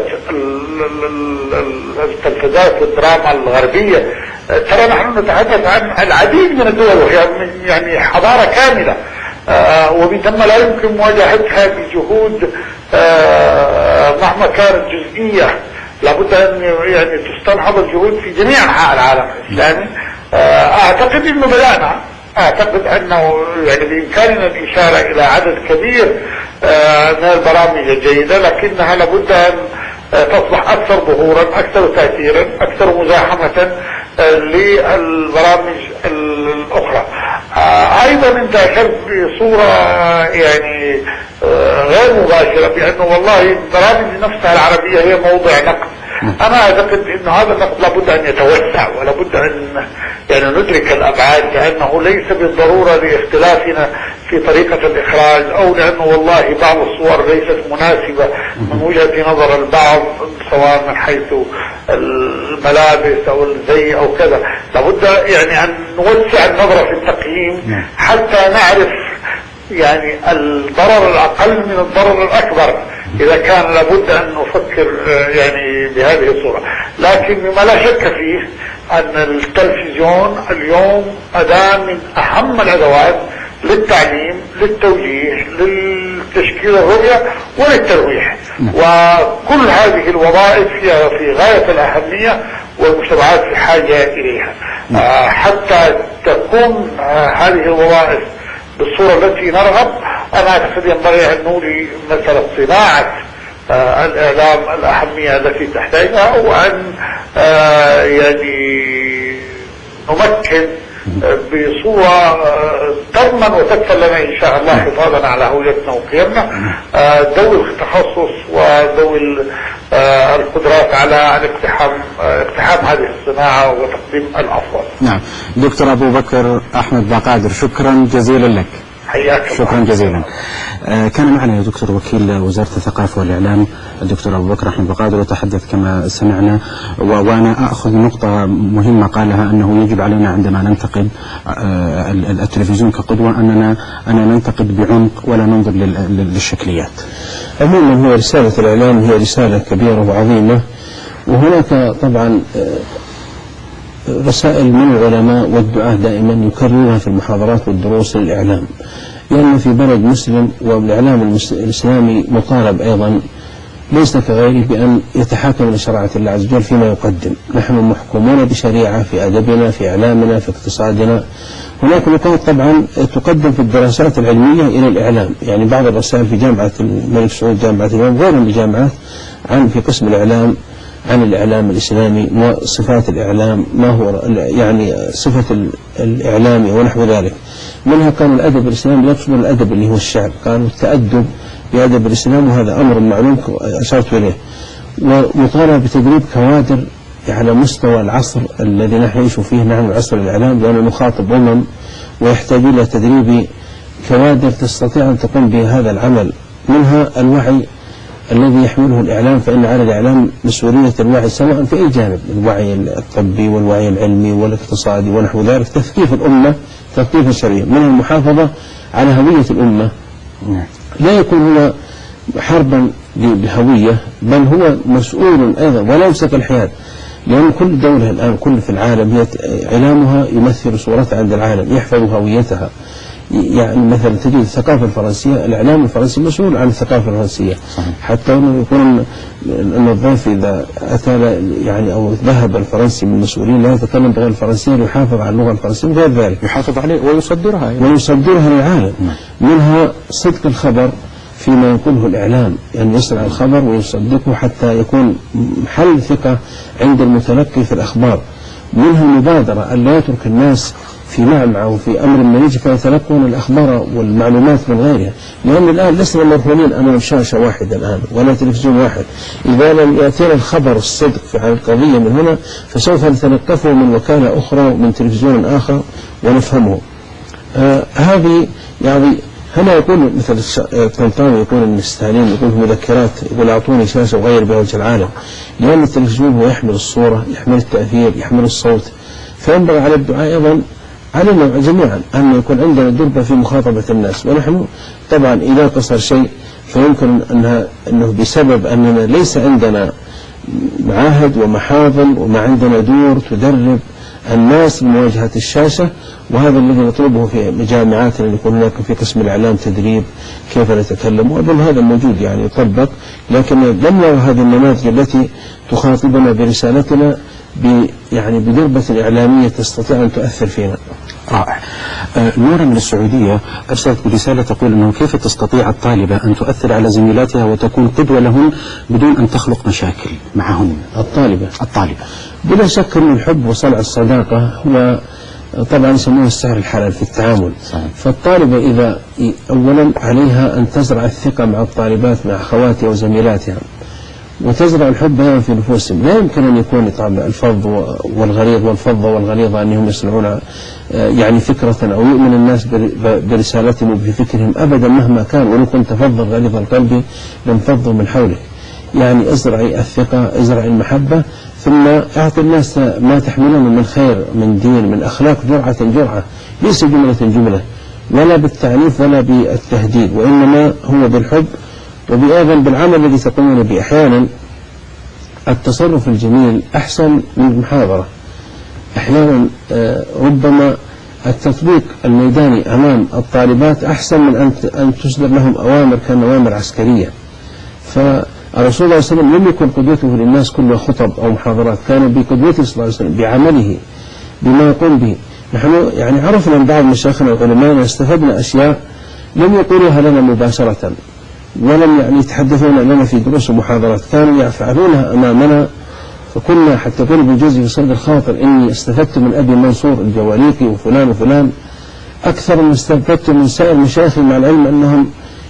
التلفزيات والدراما الغربية، ترى نحن نتحدث عن العديد من الدول وهي يعني حضارة كاملة، ومن ثم لا يمكن مواجهتها بجهود مهما كانت جزئية، لابد ان يعني تستنهض الجهود في جميع انحاء العالم الاسلامي. اعتقد انه بدأنا، اعتقد انه يعني بامكاننا الاشارة الى عدد كبير من البرامج الجيدة، لكنها لابد ان تصبح اكثر ظهورا، اكثر تأثيرا، اكثر مزاحمة للبرامج الاخرى. ايضا انت اشرت بصورة يعني غير مباشرة بانه والله البرامج نفسها العربية هي موضع نقد. انا اعتقد ان هذا النقد لابد ان يتوسع، ولابد ان يعني ندرك الابعاد، لانه ليس بالضرورة لاختلافنا في طريقة الاخراج، او لانه والله بعض الصور ليست مناسبة من وجهة نظر البعض سواء من حيث الملابس او الزي او كذا. لابد يعني ان نوسع النظرة في التقييم حتى نعرف يعني الضرر الاقل من الضرر الاكبر، اذا كان لابد ان نفكر يعني بهذه الصورة. لكن مما لا شك فيه ان التلفزيون اليوم اداة من اهم الادوات للتعليم، للتوجيه، للتشكيل الرؤية وللترويح، وكل هذه الوظائف هي في غاية الأهمية والمجتمعات في حاجة إليها. حتى تكون هذه الوظائف بالصورة التي نرغب، أنا أعتقد ينبغي أن نولي مسألة صناعة الإعلام الأهمية التي تحتاجها، وأن يعني نمكن بصورة تضمن وتكفل لنا إن شاء الله حفاظا على هويتنا وقيمنا ذوي التخصص وذوي القدرات على اقتحام هذه الصناعة وتقديم الأفضل. نعم دكتور أبو بكر أحمد باقادر، شكرا جزيلا لك. حياك شكرا الله. جزيلا. كان معنا يا دكتور وكيل وزارة الثقافة والإعلام الدكتور أبو بكر أحمد باقادر، وتحدث كما سمعنا، وأنا أخذ نقطة مهمة قالها أنه يجب علينا عندما ننتقد التلفزيون كقدوة أننا ننتقد بعمق ولا ننظر للشكليات. عموما هو رسالة الإعلام هي رسالة كبيرة وعظيمة، وهناك طبعا رسائل من العلماء والدعاة دائما يكررها في المحاضرات والدروس للإعلام، لأن في بلد مسلم والإعلام الإسلامي مطالب أيضا ليس كغيره بأن يتحاكم لشريعة الله عز وجل فيما يقدم. نحن محكومون بشريعة في أدبنا، في إعلامنا، في اقتصادنا. هناك نقاط طبعا تقدم في الدراسات العلمية إلى الإعلام، يعني بعض الرسائل في جامعة الملك سعود، جامعة الإمام، غير من الجامعات في قسم الإعلام عن الإعلام الإسلامي وصفات الإعلام، ما هو يعني صفة الإعلام ونحو ذلك. منها كان الأدب الإسلامي يشمل الأدب اللي هو الشعر، كان التأدب بأدب الإسلام، وهذا أمر معلوم أشرت إليه. ومطالب بتدريب كوادر على مستوى العصر الذي نحن نعيش فيه، نحن عصر الإعلام، لأننا نخاطب ويحتاج إلى تدريب كوادر تستطيع أن تقوم بهذا العمل. منها الوعي الذي يحمله الإعلام، فإن على الإعلام مسؤولية الوعي سواء في أي جانب، الوعي الطبي والوعي العلمي والاقتصادي ونحو ذلك، تثقيف الأمة تثقيفا شرعيا، من المحافظة على هوية الأمة. لا يكون هو حربا بهوية، بل هو مسؤول أيضا ولا يمسك الحياد، لأن كل دولة الآن كل في العالم هي إعلامها يمثل صورتها عند العالم، يحفظ هويتها. يعني مثلا تجد الثقافة الفرنسية، الإعلام الفرنسي مسؤول عن الثقافة الفرنسية. صحيح. حتى أنه يكون أن الضيف إذا أتى يعني أو ذهب الفرنسي من المسؤولين لا يتكلم بغير الفرنسية ليحافظ على اللغة الفرنسية وغير ذلك، يحافظ عليه ويصدرها للعالم. منها صدق الخبر فيما يقوله الإعلام، يعني يصنع الخبر ويصدقه حتى يكون محل ثقة عند المتلقي في الأخبار. منها المبادرة أن لا يترك الناس في معمعة وفي أمر ما يجي فيتلقون الأخبار والمعلومات من غيرها، لأن الآن لسنا مرهونين أمام شاشة واحدة الآن ولا تلفزيون واحد. إذا لم يأتينا الخبر الصدق عن القضية من هنا فسوف نتلقفه من وكالة أخرى ومن تلفزيون آخر ونفهمه. هذه يعني هنا يقول مثل الطنطاوي يقول المستهلين يقول في مذكرات يقول أعطوني شاشة وغير بها وجه العالم، لأن التلفزيون هو يحمل الصورة، يحمل التأثير، يحمل الصوت، فينبغي على الدعاء أيضا علينا جميعا أن يكون عندنا دربة في مخاطبة الناس. ونحن طبعا إذا قصر شيء فيمكن أنه بسبب أننا ليس عندنا معاهد ومحاضن وما عندنا دور تدرب الناس لمواجهة الشاشة، وهذا الذي نطلبه في جامعاتنا أن يكون هناك في قسم الإعلام تدريب كيف نتكلم، وأظن هذا موجود يعني يطبق، لكن لم نرى هذه النماذج التي تخاطبنا برسالتنا يعني بدربة إعلامية تستطيع أن تؤثر فينا. رائع. نورا من السعودية أرسلت برسالة تقول أنه كيف تستطيع الطالبة أن تؤثر على زميلاتها وتكون قدوة لهن بدون أن تخلق مشاكل معهن؟ الطالبة بلا شك أن الحب وصنع الصداقة هو طبعا يسمونه السعر الحلال في التعامل. صحيح. فالطالبة إذا أولا عليها أن تزرع الثقة مع الطالبات مع أخواتها وزميلاتها، وتزرع الحب أيضا في نفوسهم. لا يمكن أن يكون طبعا الفظ والغليظ والفظة والغليظة أنهم يصنعون يعني فكرة أو يؤمن الناس برسالتهم وبفكرهم أبدا مهما كان، ولو كنت فظا غليظ القلب لانفضوا من حولك. يعني ازرعي الثقة، ازرعي المحبة، ثم أعطي الناس ما تحملون من خير من دين من أخلاق جرعة، ليس جملة ولا بالتعنيف ولا بالتهديد، وإنما هو بالحب وبأيضا بالعمل الذي تقومون به. أحيانا التصرف الجميل أحسن من المحاضرة، أحيانا ربما التطبيق الميداني أمام الطالبات أحسن من أن تصدر لهم أوامر كأوامر عسكرية. فالرسول صلى الله عليه وسلم لم يكن قدوته للناس كلها خطب أو محاضرات، كان بقدوته صلى الله عليه وسلم بعمله بما يقوم به. نحن يعني عرفنا من بعض مشايخنا العلماء استفدنا أشياء لم يقولوها لنا مباشرة ولم يعني يتحدثون لنا في دروس ومحاضرات، كانوا يفعلونها أمامنا، فكنا حتى يقول ابن جوزي في صيد الخاطر إني استفدت من أبي منصور الجواليقي وفلان وفلان أكثر من استفدت من سائر مشايخي، مع العلم أنهم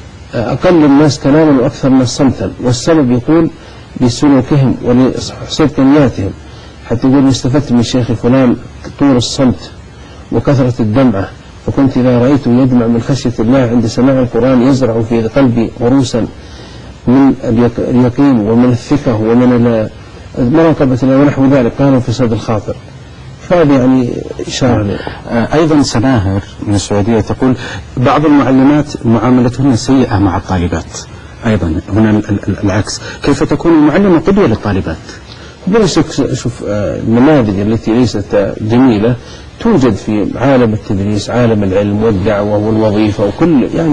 أقل الناس كلاما وأكثر الناس صمتا، والسبب يقول بسلوكهم ولصدق نياتهم. حتى يقول استفدت من شيخ فلان طول الصمت وكثرة الدمعة، فكنت إذا رأيته يدمع من خشية الله عند سماع القرآن يزرع في قلبي غروسا من اليقين ومن الثقة ومن مراقبة الله ونحو ذلك. قالوا في صيد الخاطر. فهذا يعني إشارة. أيضا سماهر من السعودية تقول بعض المعلمات معاملتهن سيئة مع الطالبات، أيضا هنا العكس، كيف تكون المعلمة قدوة للطالبات؟ بلا شك شوف النماذج التي ليست جميلة توجد في عالم التدريس، عالم العلم والدعوة والوظيفة وكل يعني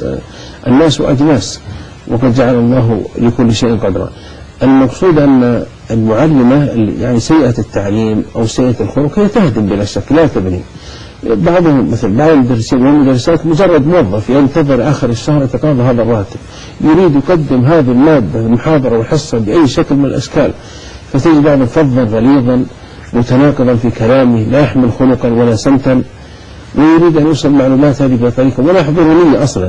الناس وأجناس، وقد جعل الله لكل شيء قدرا. المقصود أن المعلمة يعني سيئة التعليم أو سيئة الخلق هي تهدم بلا شك لا تبني. بعضهم مثل بعض المدرسين والمدرسات مجرد موظف ينتظر آخر الشهر يتقاضى هذا الراتب، يريد يقدم هذه المادة المحاضرة والحصة بأي شكل من الأشكال، فتجد بعضهم فظا غليظا متناقضا في كلامه لا يحمل خلقا ولا سمتا، ويريد أن يوصل معلومات هذه بطريقة ولا يحضر نية أصلا.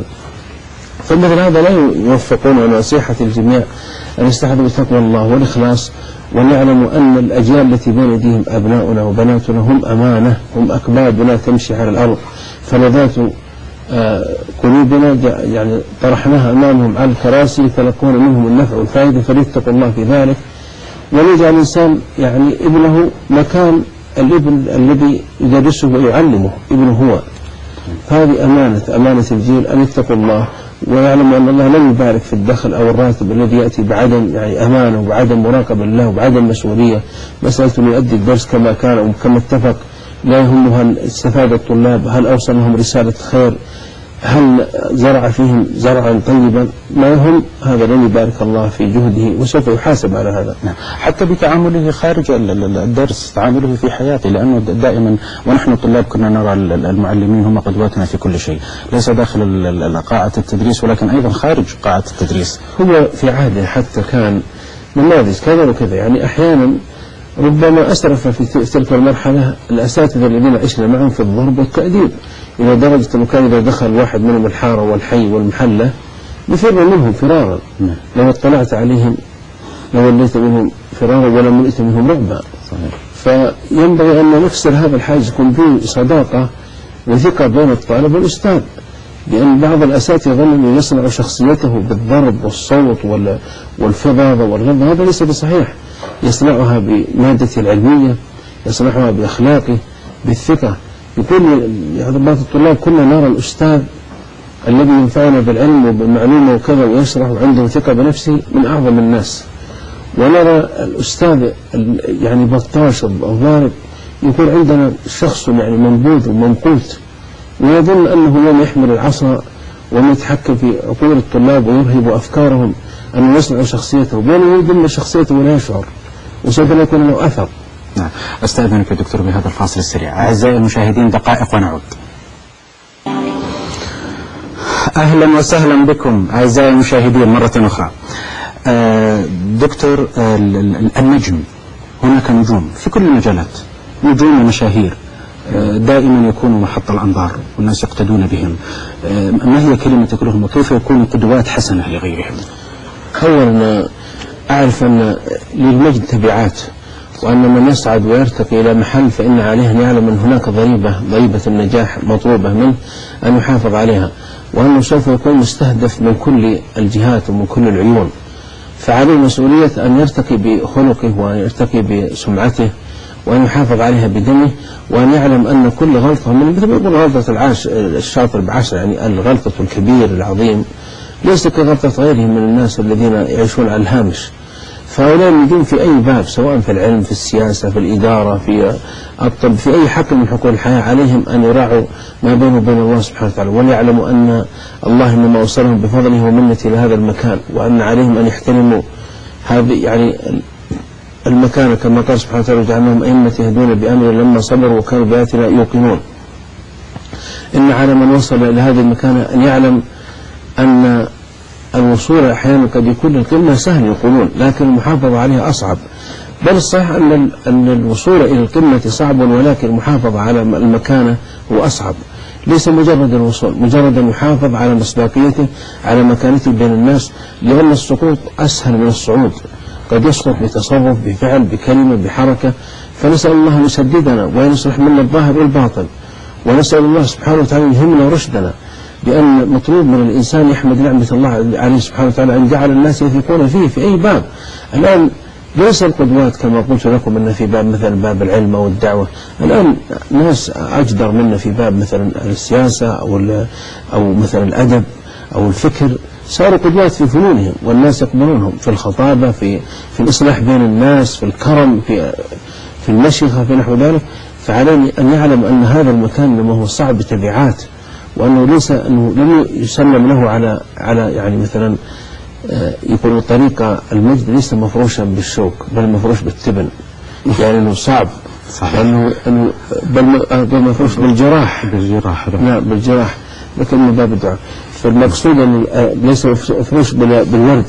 فمثل هذا لا يوفقون. ونصيحة الجميع أن يستحضروا تقوى الله والإخلاص، ونعلم أن الأجيال التي بين أيديهم أبناؤنا وبناتنا هم أمانة، هم أكبادنا تمشي على الأرض، فلذات قلوبنا يعني طرحناها أمامهم على الكراسي يتلقون منهم النفع والفائدة، فليتقوا الله في ذلك. وليجعل الإنسان يعني ابنه مكان الابن الذي يدرسه ويعلمه ابنه هو. هذه أمانة الجيل أن يتقوا الله ويعلموا أن الله لن يبارك في الدخل أو الراتب الذي يأتي بعدم يعني أمانة وبعدم مراقبة لله وبعدم مسؤولية. مسألة أن يؤدي الدرس كما كان أو كما اتفق، لا يهمها استفاد الطلاب، هل أوصل لهم رسالة خير، هل زرع فيهم زرعا طيبا، ما يهم، هذا لن يبارك الله في جهده وسوف يحاسب على هذا. حتى بتعامله خارج الدرس، تعامله في حياته، لأنه دائما ونحن طلاب كنا نرى المعلمين هم قدواتنا في كل شيء، ليس داخل قاعة التدريس ولكن أيضا خارج قاعة التدريس. هو في عهده حتى كان نماذج كذا وكذا، يعني أحيانا ربما أسرف في تلك المرحلة الأساتذة الذين عشنا معهم في الضرب والتأديب، إلى درجة أنه كان إذا دخل واحد منهم الحارة والحي والمحلة يفر منهم فرارا. لو اطلعت عليهم لوليت منهم فرارا ولم ملئت منهم رعبا. فينبغي أن نكسر هذا الحاجز، يكون به صداقة وثقة بين الطالب والأستاذ. لأن بعض الأساتذة يظن أنه يصنع شخصيته بالضرب والصوت والفظاظة والغضب. هذا ليس بصحيح. يصنعها بمادته العلمية، يصنعها بأخلاقه، بالثقة. يقول يعني بعض الطلاب كنا نرى الأستاذ الذي ينفعنا بالعلم وبالمعلومة وكذا ويشرح وعنده ثقة بنفسه من أعظم الناس، ونرى الأستاذ يعني بطاش أو ضارب يكون عندنا شخص يعني منبوذ وممقوت، ويظن أنه يوم يحمل العصا وما يتحكم في عقول الطلاب ويرهب أفكارهم أن يصنع شخصيته، بينما يضم شخصيته ولا يشعر، وسوف لا يكون له أثر. نعم. أستأذنك يا دكتور بهذا الفاصل السريع. أعزائي المشاهدين دقائق ونعود. أهلا وسهلا بكم أعزائي المشاهدين مرة أخرى. دكتور، النجم، هناك نجوم في كل المجالات، نجوم ومشاهير دائما يكونوا محط الأنظار والناس يقتدون بهم. ما هي كلمتك لهم وكيف يكونوا قدوات حسنة لغيرهم؟ أولا أعرف أن للمجد تبعات، وأن من يصعد ويرتقي إلى محل فإن عليه أن يعلم أن هناك ضريبة النجاح مطلوبة منه أن يحافظ عليها، وأنه سوف يكون مستهدف من كل الجهات ومن كل العيون. فعليه مسؤولية أن يرتقي بخلقه وأن يرتقي بسمعته وأن يحافظ عليها بدمه، وأن يعلم أن كل غلطة من مثل ما يقول غلطة الشاطر بعشر، يعني الغلطة الكبير العظيم ليس كغلطة غيرهم من الناس الذين يعيشون على الهامش. فهؤلاء النجوم في أي باب، سواء في العلم، في السياسة، في الإدارة، في الطب، في أي حق من حقوق الحياة، عليهم أن يراعوا ما بينه وبين الله سبحانه وتعالى، وليعلموا أن الله إنما أوصلهم بفضله ومنته إلى هذا المكان، وأن عليهم أن يحترموا هذه يعني المكان، كما قال سبحانه وتعالى: وجعلناهم أئمة يهدون بأمر لما صبروا وكانوا بآياتنا يوقنون. إن على من وصل إلى هذا المكان أن يعلم أن الوصول أحيانا قد يكون للقمة سهل يقولون، لكن المحافظة عليها أصعب. بل الصحيح أن الوصول إلى القمة صعب، ولكن المحافظة على المكانة هو أصعب. ليس مجرد الوصول، مجرد أن يحافظ على مصداقيته، على مكانته بين الناس، لأن السقوط أسهل من الصعود. قد يسقط بتصرف، بفعل، بكلمة، بحركة. فنسأل الله أن يسددنا وأن يصلح منا الظاهر والباطن، ونسأل الله سبحانه وتعالى يهمنا رشدنا، لأن مطلوب من الإنسان يحمد نعمة الله عليه سبحانه وتعالى أن جعل الناس يثقون فيه في أي باب. الآن ليس القدوات كما قلت لكم أن في باب مثلا باب العلم أو الدعوة، الآن ناس أجدر منا في باب مثلا السياسة أو مثلا الأدب أو الفكر، صاروا قدوات في فنونهم والناس يقبلونهم، في الخطابة، في الإصلاح بين الناس، في الكرم، في المشيخة، في نحو ذلك. فعليه أن يعلم أن هذا المكان لما هو صعب بتبعات، وأنه ليس أنه لم يسلم له على يعني مثلا يكون طريق المجد ليس مفروشا بالشوك، بل مفروش بالتبن، يعني أنه صعب، أنه بل مفروش بالجراح. نعم، بالجراح، لكن من باب الدعاء. فالمقصود أنه ليس مفروش بالورد،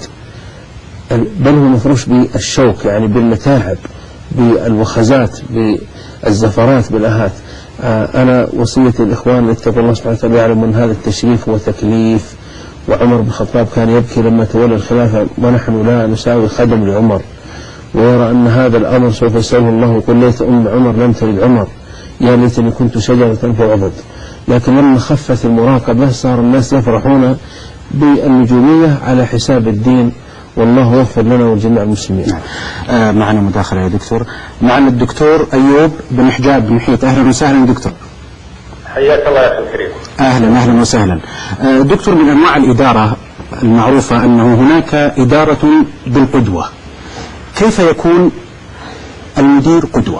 بل هو مفروش بالشوك، يعني بالمتاعب، بالوخزات، بالزفرات، بالآهات. أنا وصيتي الإخوان اتقوا الله سبحانه وتعالى، يعلم أن هذا التشريف هو تكليف. وعمر بن الخطاب كان يبكي لما تولى الخلافة ونحن لا نساوي خدم لعمر، ويرى أن هذا الأمر سوف يسأله الله، ويقول: ليت أم عمر لم تلد عمر، يا ليتني كنت شجرة فعبد. لكن لما خفت المراقبة صار الناس يفرحون بالنجومية على حساب الدين، والله يغفر لنا ولجميع المسلمين. معنا مداخلة يا دكتور، معنا الدكتور أيوب بن حجاب بن محيط. أهلا وسهلا دكتور. حياك الله يا أخي الكريم. أهلا وسهلا. دكتور، من أنواع الإدارة المعروفة أنه هناك إدارة بالقدوة، كيف يكون المدير قدوة؟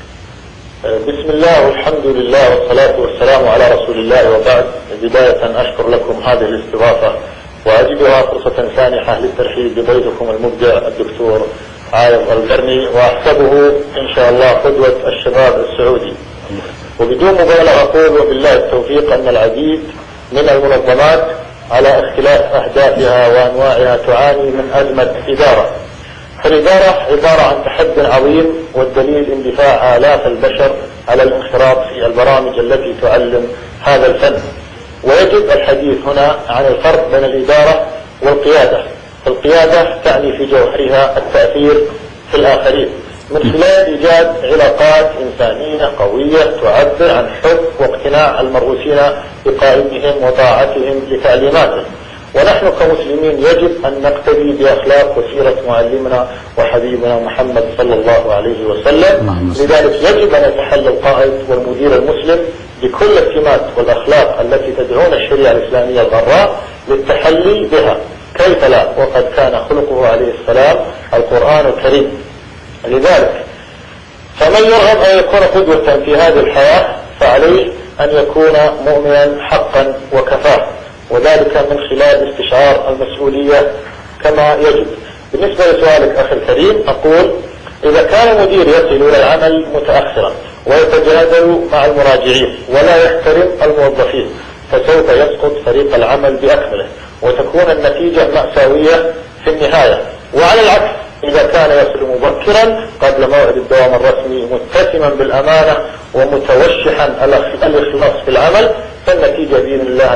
بسم الله والحمد لله والصلاة والسلام على رسول الله، وبعد. بداية أشكر لكم هذه الاستضافة، وأجدها فرصة سانحة للترحيب بضيفكم المبدع الدكتور عايض القرني، وأحسبه إن شاء الله قدوة الشباب السعودي. وبدون مبالغة أقول وبالله التوفيق أن العديد من المنظمات على اختلاف أهدافها وأنواعها تعاني من أزمة إدارة. فالإدارة عبارة عن تحدي عظيم، والدليل اندفاع آلاف البشر على الانخراط في البرامج التي تعلم هذا الفن. ويجب الحديث هنا عن الفرق بين الإدارة والقيادة. القيادة تعني في جوهرها التأثير في الآخرين، من خلال إيجاد علاقات إنسانية قوية تعبر عن حب واقتناع المرؤوسين بقائدهم وطاعتهم لتعليماته. ونحن كمسلمين يجب أن نقتدي بأخلاق وسيرة معلمنا وحبيبنا محمد صلى الله عليه وسلم. لذلك يجب أن يتحلى القائد والمدير المسلم بكل السمات والأخلاق التي تدعون الشريعة الإسلامية الغراء للتحلي بها، كيف لا وقد كان خلقه عليه السلام القرآن الكريم. لذلك فمن يرغب أن يكون قدوة في هذه الحياة فعليه أن يكون مؤمنا حقا وكفاه، وذلك من خلال استشعار المسؤولية كما يجب. بالنسبة لسؤالك أخي الكريم أقول إذا كان المدير يصل إلى العمل متأخرا ويتجادل مع المراجعين ولا يحترم الموظفين فسوف يسقط فريق العمل بأكمله وتكون النتيجة مأساوية في النهاية. وعلى العكس إذا كان يصل مبكرا قبل موعد الدوام الرسمي متسما بالأمانة ومتوشحا الإخلاص في العمل فالنتيجة بإذن الله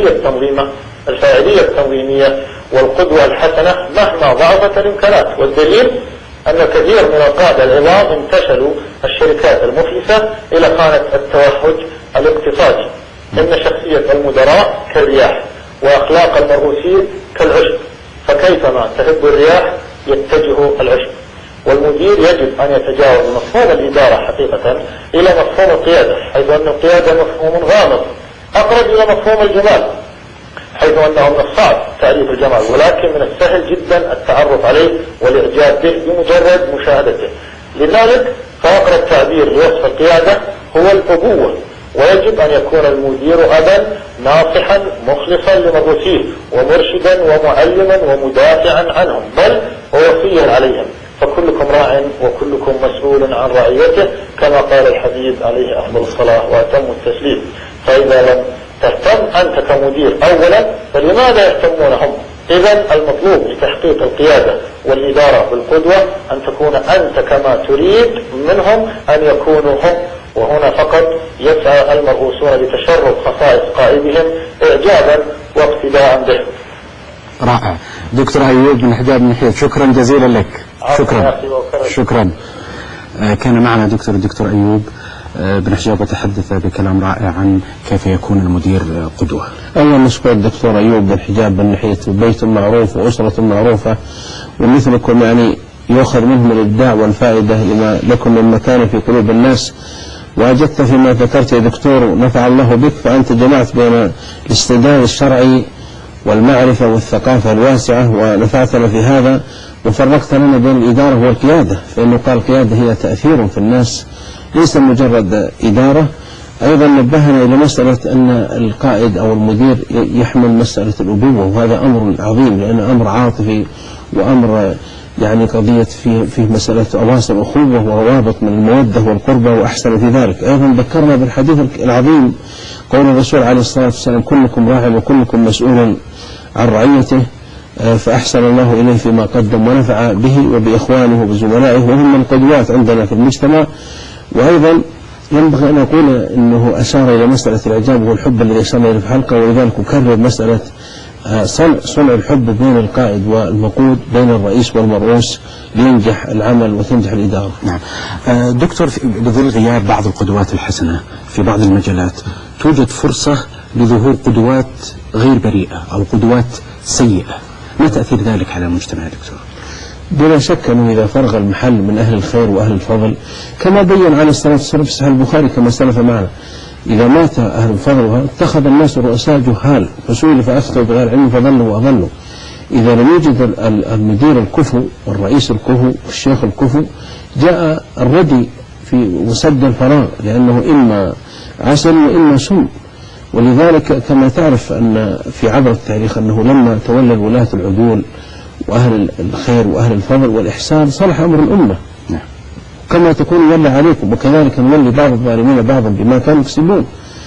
الفاعلية التنظيمية والقدوة الحسنة مهما ضعفت الإمكانات. والدليل أن كثير من القادة العظام انتشلوا الشركات المفلسة إلى خانة التوهج الاقتصادي. إن شخصية المدراء كالرياح وأخلاق المرؤوسين كالعشب، فكيفما تهب الرياح يتجه العشب. والمدير يجب أن يتجاوز مفهوم الإدارة حقيقة إلى مفهوم القيادة، حيث أن القيادة مفهوم غامض أقرب إلى مفهوم الجمال، حيث أنه من الصعب تعريف الجمال ولكن من السهل جدا التعرف عليه والإعجاب به بمجرد مشاهدته. لذلك فأقرب تعبير لوصف القيادة هو الأبوة، ويجب أن يكون المدير أبا ناصحا مخلصا لمرؤوسيه ومرشدا ومعلما ومدافعا عنهم بل ووصيا عليهم، فكلكم راع وكلكم مسؤول عن رعيته كما قال الحبيب عليه أفضل الصلاة وأتم التسليم. فإذا لم تهتم أنت كمدير أولا فلماذا يهتمون هم؟ إذن المطلوب لتحقيق القيادة والإدارة بالقدوة أن تكون أنت كما تريد منهم أن يكونوا هم، وهنا فقط يسعى المرؤوسون لتشرب خصائص قائدهم إعجابا واقتداء به. رائع. دكتور أيوب بن حجاب بن حيد، شكرا جزيلا لك. شكرا. كان معنا الدكتور أيوب بن حجاب وتحدث بكلام رائع عن كيف يكون المدير قدوة. أولا نشكر الدكتور أيوب بن حجاب بن حيد، بيت معروف وأسرة معروفة ومثلكم يعني يؤخذ منهم الإبداع والفائدة لما لكم من مكان في قلوب الناس. وأجدت فيما ذكرت يا دكتور نفع الله بك، فأنت جمعت بين الاستعداد الشرعي والمعرفة والثقافة الواسعة ونفعتنا في هذا، وفرقت لنا بين الإدارة والقيادة، فإنه قال القيادة هي تأثير في الناس ليس مجرد إدارة. أيضا نبهنا إلى مسألة أن القائد أو المدير يحمل مسألة الأبوة، وهذا أمر عظيم لأنه أمر عاطفي وأمر يعني قضية فيه مسألة أواصر أخوة وروابط من المودة والقربة وأحسن في ذلك. أيضا ذكرنا بالحديث العظيم قول الرسول عليه الصلاة والسلام كلكم راع وكلكم مسؤول عن رعيته، فأحسن الله إليه فيما قدم ونفع به وبإخوانه وبزملائه وهم من قدوات عندنا في المجتمع. وأيضا ينبغي أن أقول أنه أشار إلى مسألة الإعجاب والحب الذي أشرنا إليه في الحلقة، ولذلك أكرر مسألة صنع الحب بين القائد والمقود، بين الرئيس والمرؤوس لينجح العمل وتنجح الإدارة. نعم. دكتور، بظل غياب بعض القدوات الحسنة في بعض المجالات توجد فرصة لظهور قدوات غير بريئة أو قدوات سيئة، ما تأثير ذلك على المجتمع دكتور؟ بلا شك أنه إذا فرغ المحل من أهل الخير وأهل الفضل كما بين عليه الصلاة والسلام في صحيح البخاري كما سلف معنا، إذا مات أهل الفضل اتخذ الناس رؤساء جهال فسئلوا فأفتوا بغير علم فضلوا وأضلوا. إذا لم يوجد المدير الكفو والرئيس الكفو والشيخ الكفو جاء الردي في وسد الفراغ، لأنه إما عسل وإما سم. ولذلك كما تعرف أن في عبر التاريخ أنه لما تولى الولاة العدول وأهل الخير وأهل الفضل والإحسان صلح أمر الأمة كما تكون يولى عليكم، وكذلك نولي بعض الظالمين بعضا بما كانوا يكسبون.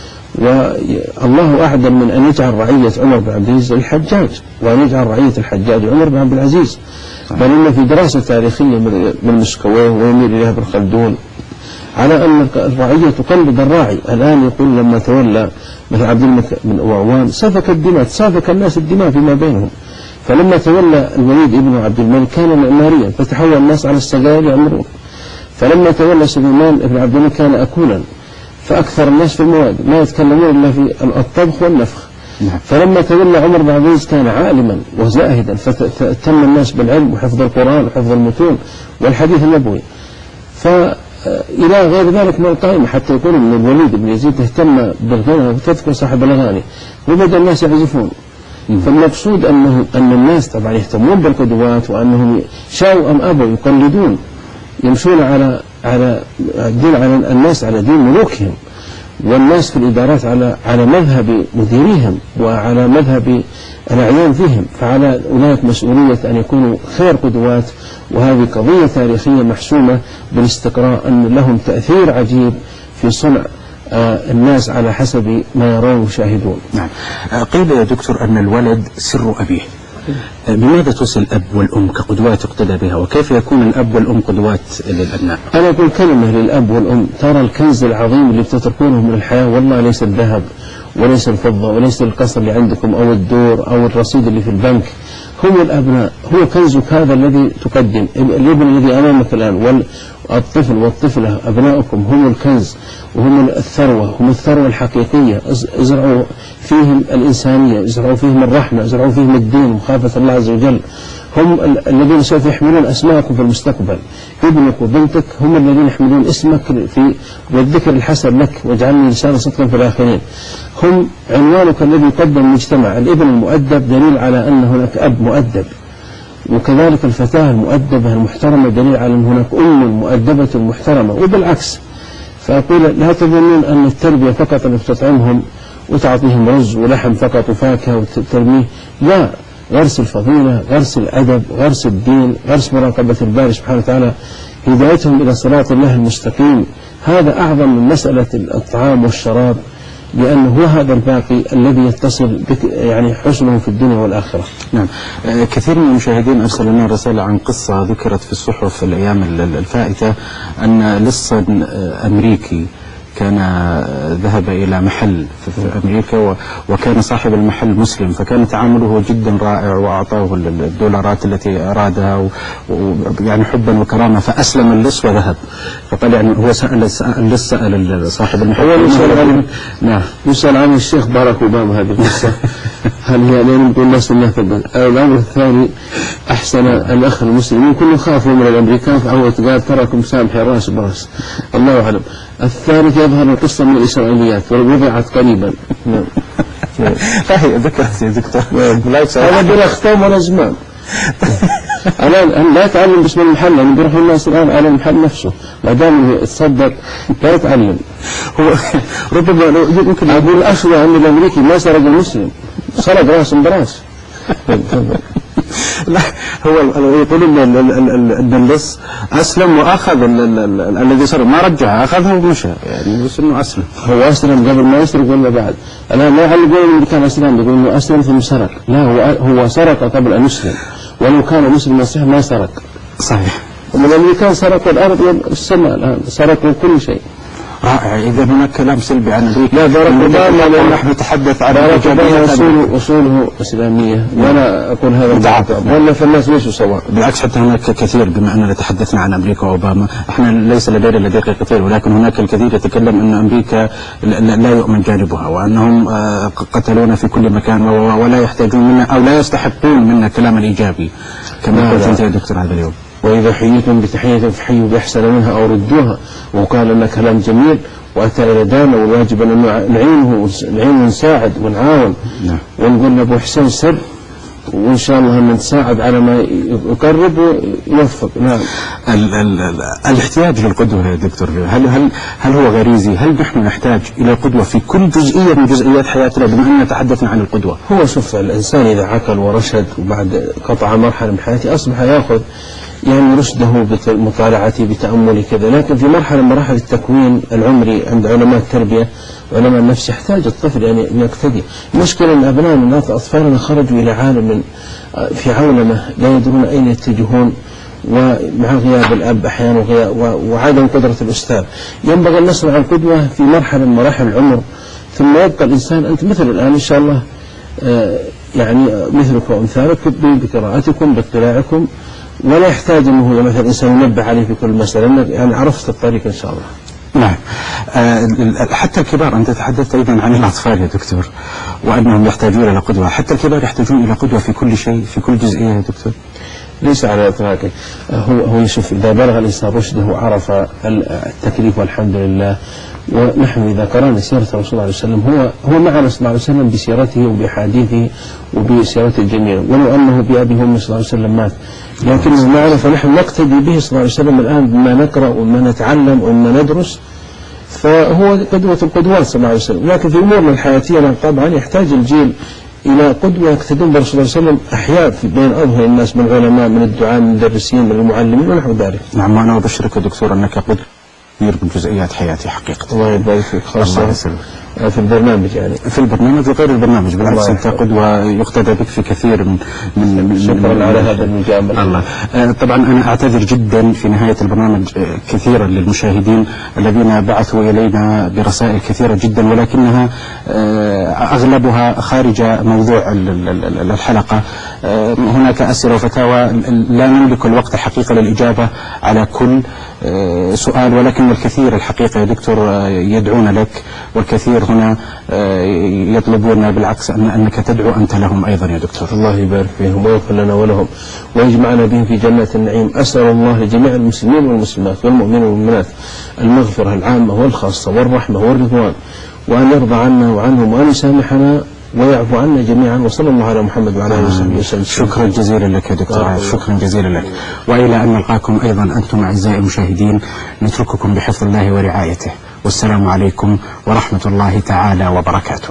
والله أعدل من أن يجعل رعية عمر بن عبد العزيز الحجاج وأن يجعل رعية الحجاج عمر بن عبد العزيز. بل إن في دراسة تاريخية من مسكويه ويميل إليها ابن خلدون على أن الرعية تقلد الراعي. الآن يقول لما تولى مثل عبد الملك بن أعوان سفك الدماء، سافك الناس الدماء فيما بينهم. فلما تولى الوليد ابن عبد الملك كان معماريا فتحول الناس على السجاير يعمرون. فلما تولى سليمان بن عبد الملك كان أكولا، فأكثر الناس في المواد، ما يتكلمون إلا في الطبخ والنفخ. فلما تولى عمر بن عبد العزيز كان عالما وزاهدا، فتم الناس بالعلم وحفظ القرآن وحفظ المتون والحديث النبوي. فإلى غير ذلك من القائمة، حتى يقول أن الوليد بن يزيد اهتم بالغنى وتذكر صاحب الأغاني وبدأ الناس يعزفون. فالمقصود أن الناس طبعا يهتمون بالقدوات، وأنهم شاءوا أم أبوا يقلدون، يمشون على الناس على دين ملوكهم، والناس في الإدارات على مذهب مديريهم وعلى مذهب الأعيان فيهم. فعلى أولئك مسؤولية أن يكونوا خير قدوات، وهذه قضية تاريخية محسومة بالاستقراء أن لهم تأثير عجيب في صنع الناس على حسب ما يرون ويشاهدون. نعم. قيل يا دكتور أن الولد سر أبيه. بماذا توصي الأب والأم كقدوات يقتدى بها، وكيف يكون الأب والأم قدوات للأبناء؟ أنا أقول كلمة للأب والأم: ترى الكنز العظيم اللي بتتركونه من الحياة والله ليس الذهب وليس الفضة وليس القصر اللي عندكم أو الدور أو الرصيد اللي في البنك، هم الأبناء. هو كنزك هذا الذي تقدم، الابن الذي أمامك الآن والطفل والطفلة، أبناؤكم هم الكنز وهم الثروة، هم الثروة الحقيقية. ازرعوا فيهم الإنسانية، ازرعوا فيهم الرحمة، ازرعوا فيهم الدين ومخافة الله عز وجل. هم الذين سوف يحملون أسماءكم في المستقبل. ابنك وبنتك هم الذين يحملون اسمك والذكر الحسن لك، واجعلني لسان صدق في الآخرين. هم عنوانك الذي يقدم المجتمع. الابن المؤدب دليل على أن هناك أب مؤدب، وكذلك الفتاة المؤدبة المحترمة دليل على أن هناك أم مؤدبة محترمة، وبالعكس. فأقول لا تظنون أن التربية فقط أنك تطعمهم وتعطيهم رز ولحم فقط وفاكهة وترميه، لا، غرس الفضيلة، غرس الأدب، غرس الدين، غرس مراقبة الباري سبحانه وتعالى، هدايتهم إلى صراط الله المستقيم. هذا أعظم من مسألة الطعام والشراب، لأنه هو هذا الباقي الذي يتصل بك يعني حسنه في الدنيا والآخرة. نعم. كثير من المشاهدين أرسلوا لنا رسالة عن قصة ذكرت في الصحف في الأيام الفائتة، أن لص أمريكي كان ذهب إلى محل في أمريكا، وكان صاحب المحل مسلم، فكان تعامله جدا رائع، وأعطاه الدولارات التي أرادها يعني حبا وكرامة، فأسلم اللص وذهب. فقال يعني هو سأل صاحب المحل. نعم، يسأل عن الشيخ باراك أوباما هذه القصة هل هي لأن نقول الناس الله تبا. الأمر الثاني: أحسن الأخ المسلمين كل خافوا من الأمريكان، فهو قال تراكم سامح راس براس، الله أعلم. الثالث يظهر القصة من الإسرائيليات ووضعت قريبا. فهي ذكرت يا دكتور. هذا بلا ختام ولا زمان. الآن لا تعلم باسم المحل، يعني بيروحوا الناس الآن على المحل نفسه، ما دام يتصدق لا يتعلم. هو ربما يمكن أقول أشوى أن الأمريكي ما سرق المسلم، سرق راس براس. لا، هو يقولون أن اللص أسلم وأخذ الذي سرق، ما رجع، أخذه ومشى، يعني بس إنه أسلم. هو أسلم قبل ما يسرق ولا بعد؟ الآن لا يقولون إنه كان أسلم، يقولون إنه أسلم ثم سرق. لا، هو سرق قبل أن يسلم، ولو كان مسلم صحيح ما سرق. صحيح. ومن الأمريكان سرقوا الأرض والسماء، الآن سرقوا كل شيء. رائع. إذا هناك كلام سلبي عن أمريكا. لا، بارك الله، لأن نحن نتحدث عن أصوله إسلامية، وأنا أقول هذا الدعوة، ولا فالناس ليسوا سواء. بالعكس، حتى هناك كثير، بما أننا تحدثنا عن أمريكا وأوباما، احنا ليس لدينا دقيق كثير، ولكن هناك الكثير يتكلم أن أمريكا لا يؤمن جانبها، وأنهم قتلونا في كل مكان، ولا يحتاجون منا أو لا يستحقون منا كلاما إيجابي كما قلت أنت يا دكتور هذا اليوم. وإذا حييتم بتحية فحيوا بأحسن منها أو ردوها، وقال لنا كلام جميل وأتى إلى دانا، والواجب أن نعينه ونساعد ونعاون. نعم. ونقول لأبو حسين سر، وإن شاء الله أن نساعد على ما يقرب ويوفق. نعم. الاحتياج للقدوة يا دكتور، هل هو غريزي؟ هل نحن نحتاج إلى قدوة في كل جزئية من جزئيات حياتنا، بما أننا تحدثنا عن القدوة؟ هو شوف، الإنسان إذا عقل ورشد وبعد قطع مرحلة من حياته أصبح يأخذ يعني رشده بمطالعته بتأمله كذا، لكن في مرحلة من مراحل التكوين العمري عند علماء التربية وعلماء النفس يحتاج الطفل يعني أن يقتدي. المشكلة أن أبنائنا أطفالنا خرجوا إلى عالم في عولمة لا يدرون أين يتجهون، ومع غياب الأب أحيانا وعدم قدرة الأستاذ. ينبغي أن نصنع القدوة في مرحلة من مراحل العمر، ثم يبقى الإنسان. أنت مثل الآن إن شاء الله يعني مثلك وأمثالك بقراءتكم باطلاعكم ولا يحتاج أنه مثلا إنسان ينبه عليه في كل مسألة، لأنك يعني عرفت الطريق إن شاء الله. نعم. حتى الكبار، أنت تحدثت أيضا عن الأطفال يا دكتور وأنهم يحتاجون إلى قدوة، حتى الكبار يحتاجون إلى قدوة في كل شيء في كل جزئية يا دكتور. ليس على إطلاقه. هو يشوف إذا بلغ الإنسان رشده وعرف التكليف والحمد لله. ونحن إذا قرأنا سيرة الرسول صلى الله عليه وسلم هو معنا صلى الله عليه وسلم بسيرته وبحديثه وبسيرته الجميلة، ولو أنه بأبي وأمه صلى الله عليه وسلم مات لكنه معنا، فنحن نقتدي به صلى الله عليه وسلم الآن بما نقرأ وما نتعلم وما ندرس، فهو قدوة القدوات صلى الله عليه وسلم. لكن في أمورنا الحياتية طبعا يحتاج الجيل إلى قدوة يقتدون برسول صلى الله عليه وسلم أحياء بين أظهر الناس من العلماء من الدعاء من المدرسين من المعلمين ونحو ذلك. نعم، وأنا أبشرك دكتور أنك قد كثير من جزئيات حياتي حقيقة. الله يبارك فيك، خاصة في البرنامج يعني في البرنامج وغير البرنامج، بالعكس أنت قدوة يقتدى بك في كثير من شكرا على هذا المجاملة. الله. طبعا أنا أعتذر جدا في نهاية البرنامج كثيرا للمشاهدين الذين بعثوا إلينا برسائل كثيرة جدا، ولكنها أغلبها خارج موضوع الحلقة. هناك أسئلة وفتاوى لا نملك الوقت حقيقة للإجابة على كل سؤال، ولكن الكثير الحقيقة يا دكتور يدعون لك، والكثير هنا يطلبون بالعكس أنك تدعو أنت لهم أيضا يا دكتور. الله يبارك فيهم ويغفر لنا ولهم ويجمعنا بهم في جنات النعيم. أسأل الله لجميع المسلمين والمسلمات والمؤمنين والمؤمنات المغفرة العامة والخاصة والرحمة والرضوان، وأن يرضى عنا وعنهم وأن يسامحنا ويعفو عنا جميعا. وصلى الله على محمد وعلى اله وصحبه وسلم. شكرا جزيلا لك يا دكتور. شكرا جزيلا لك. وإلى أن نلقاكم أيضا أنتم أعزائي المشاهدين، نترككم بحفظ الله ورعايته، والسلام عليكم ورحمة الله تعالى وبركاته.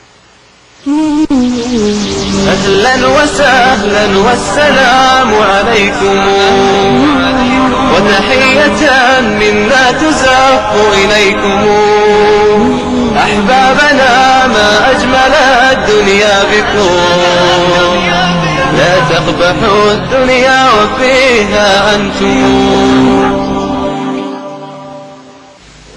أهلا وسهلا والسلام عليكم، وتحية منا تزف إليكم. أحبابنا ما أجمل الدنيا بكم، لا تقبحوا الدنيا وفيها أنتم.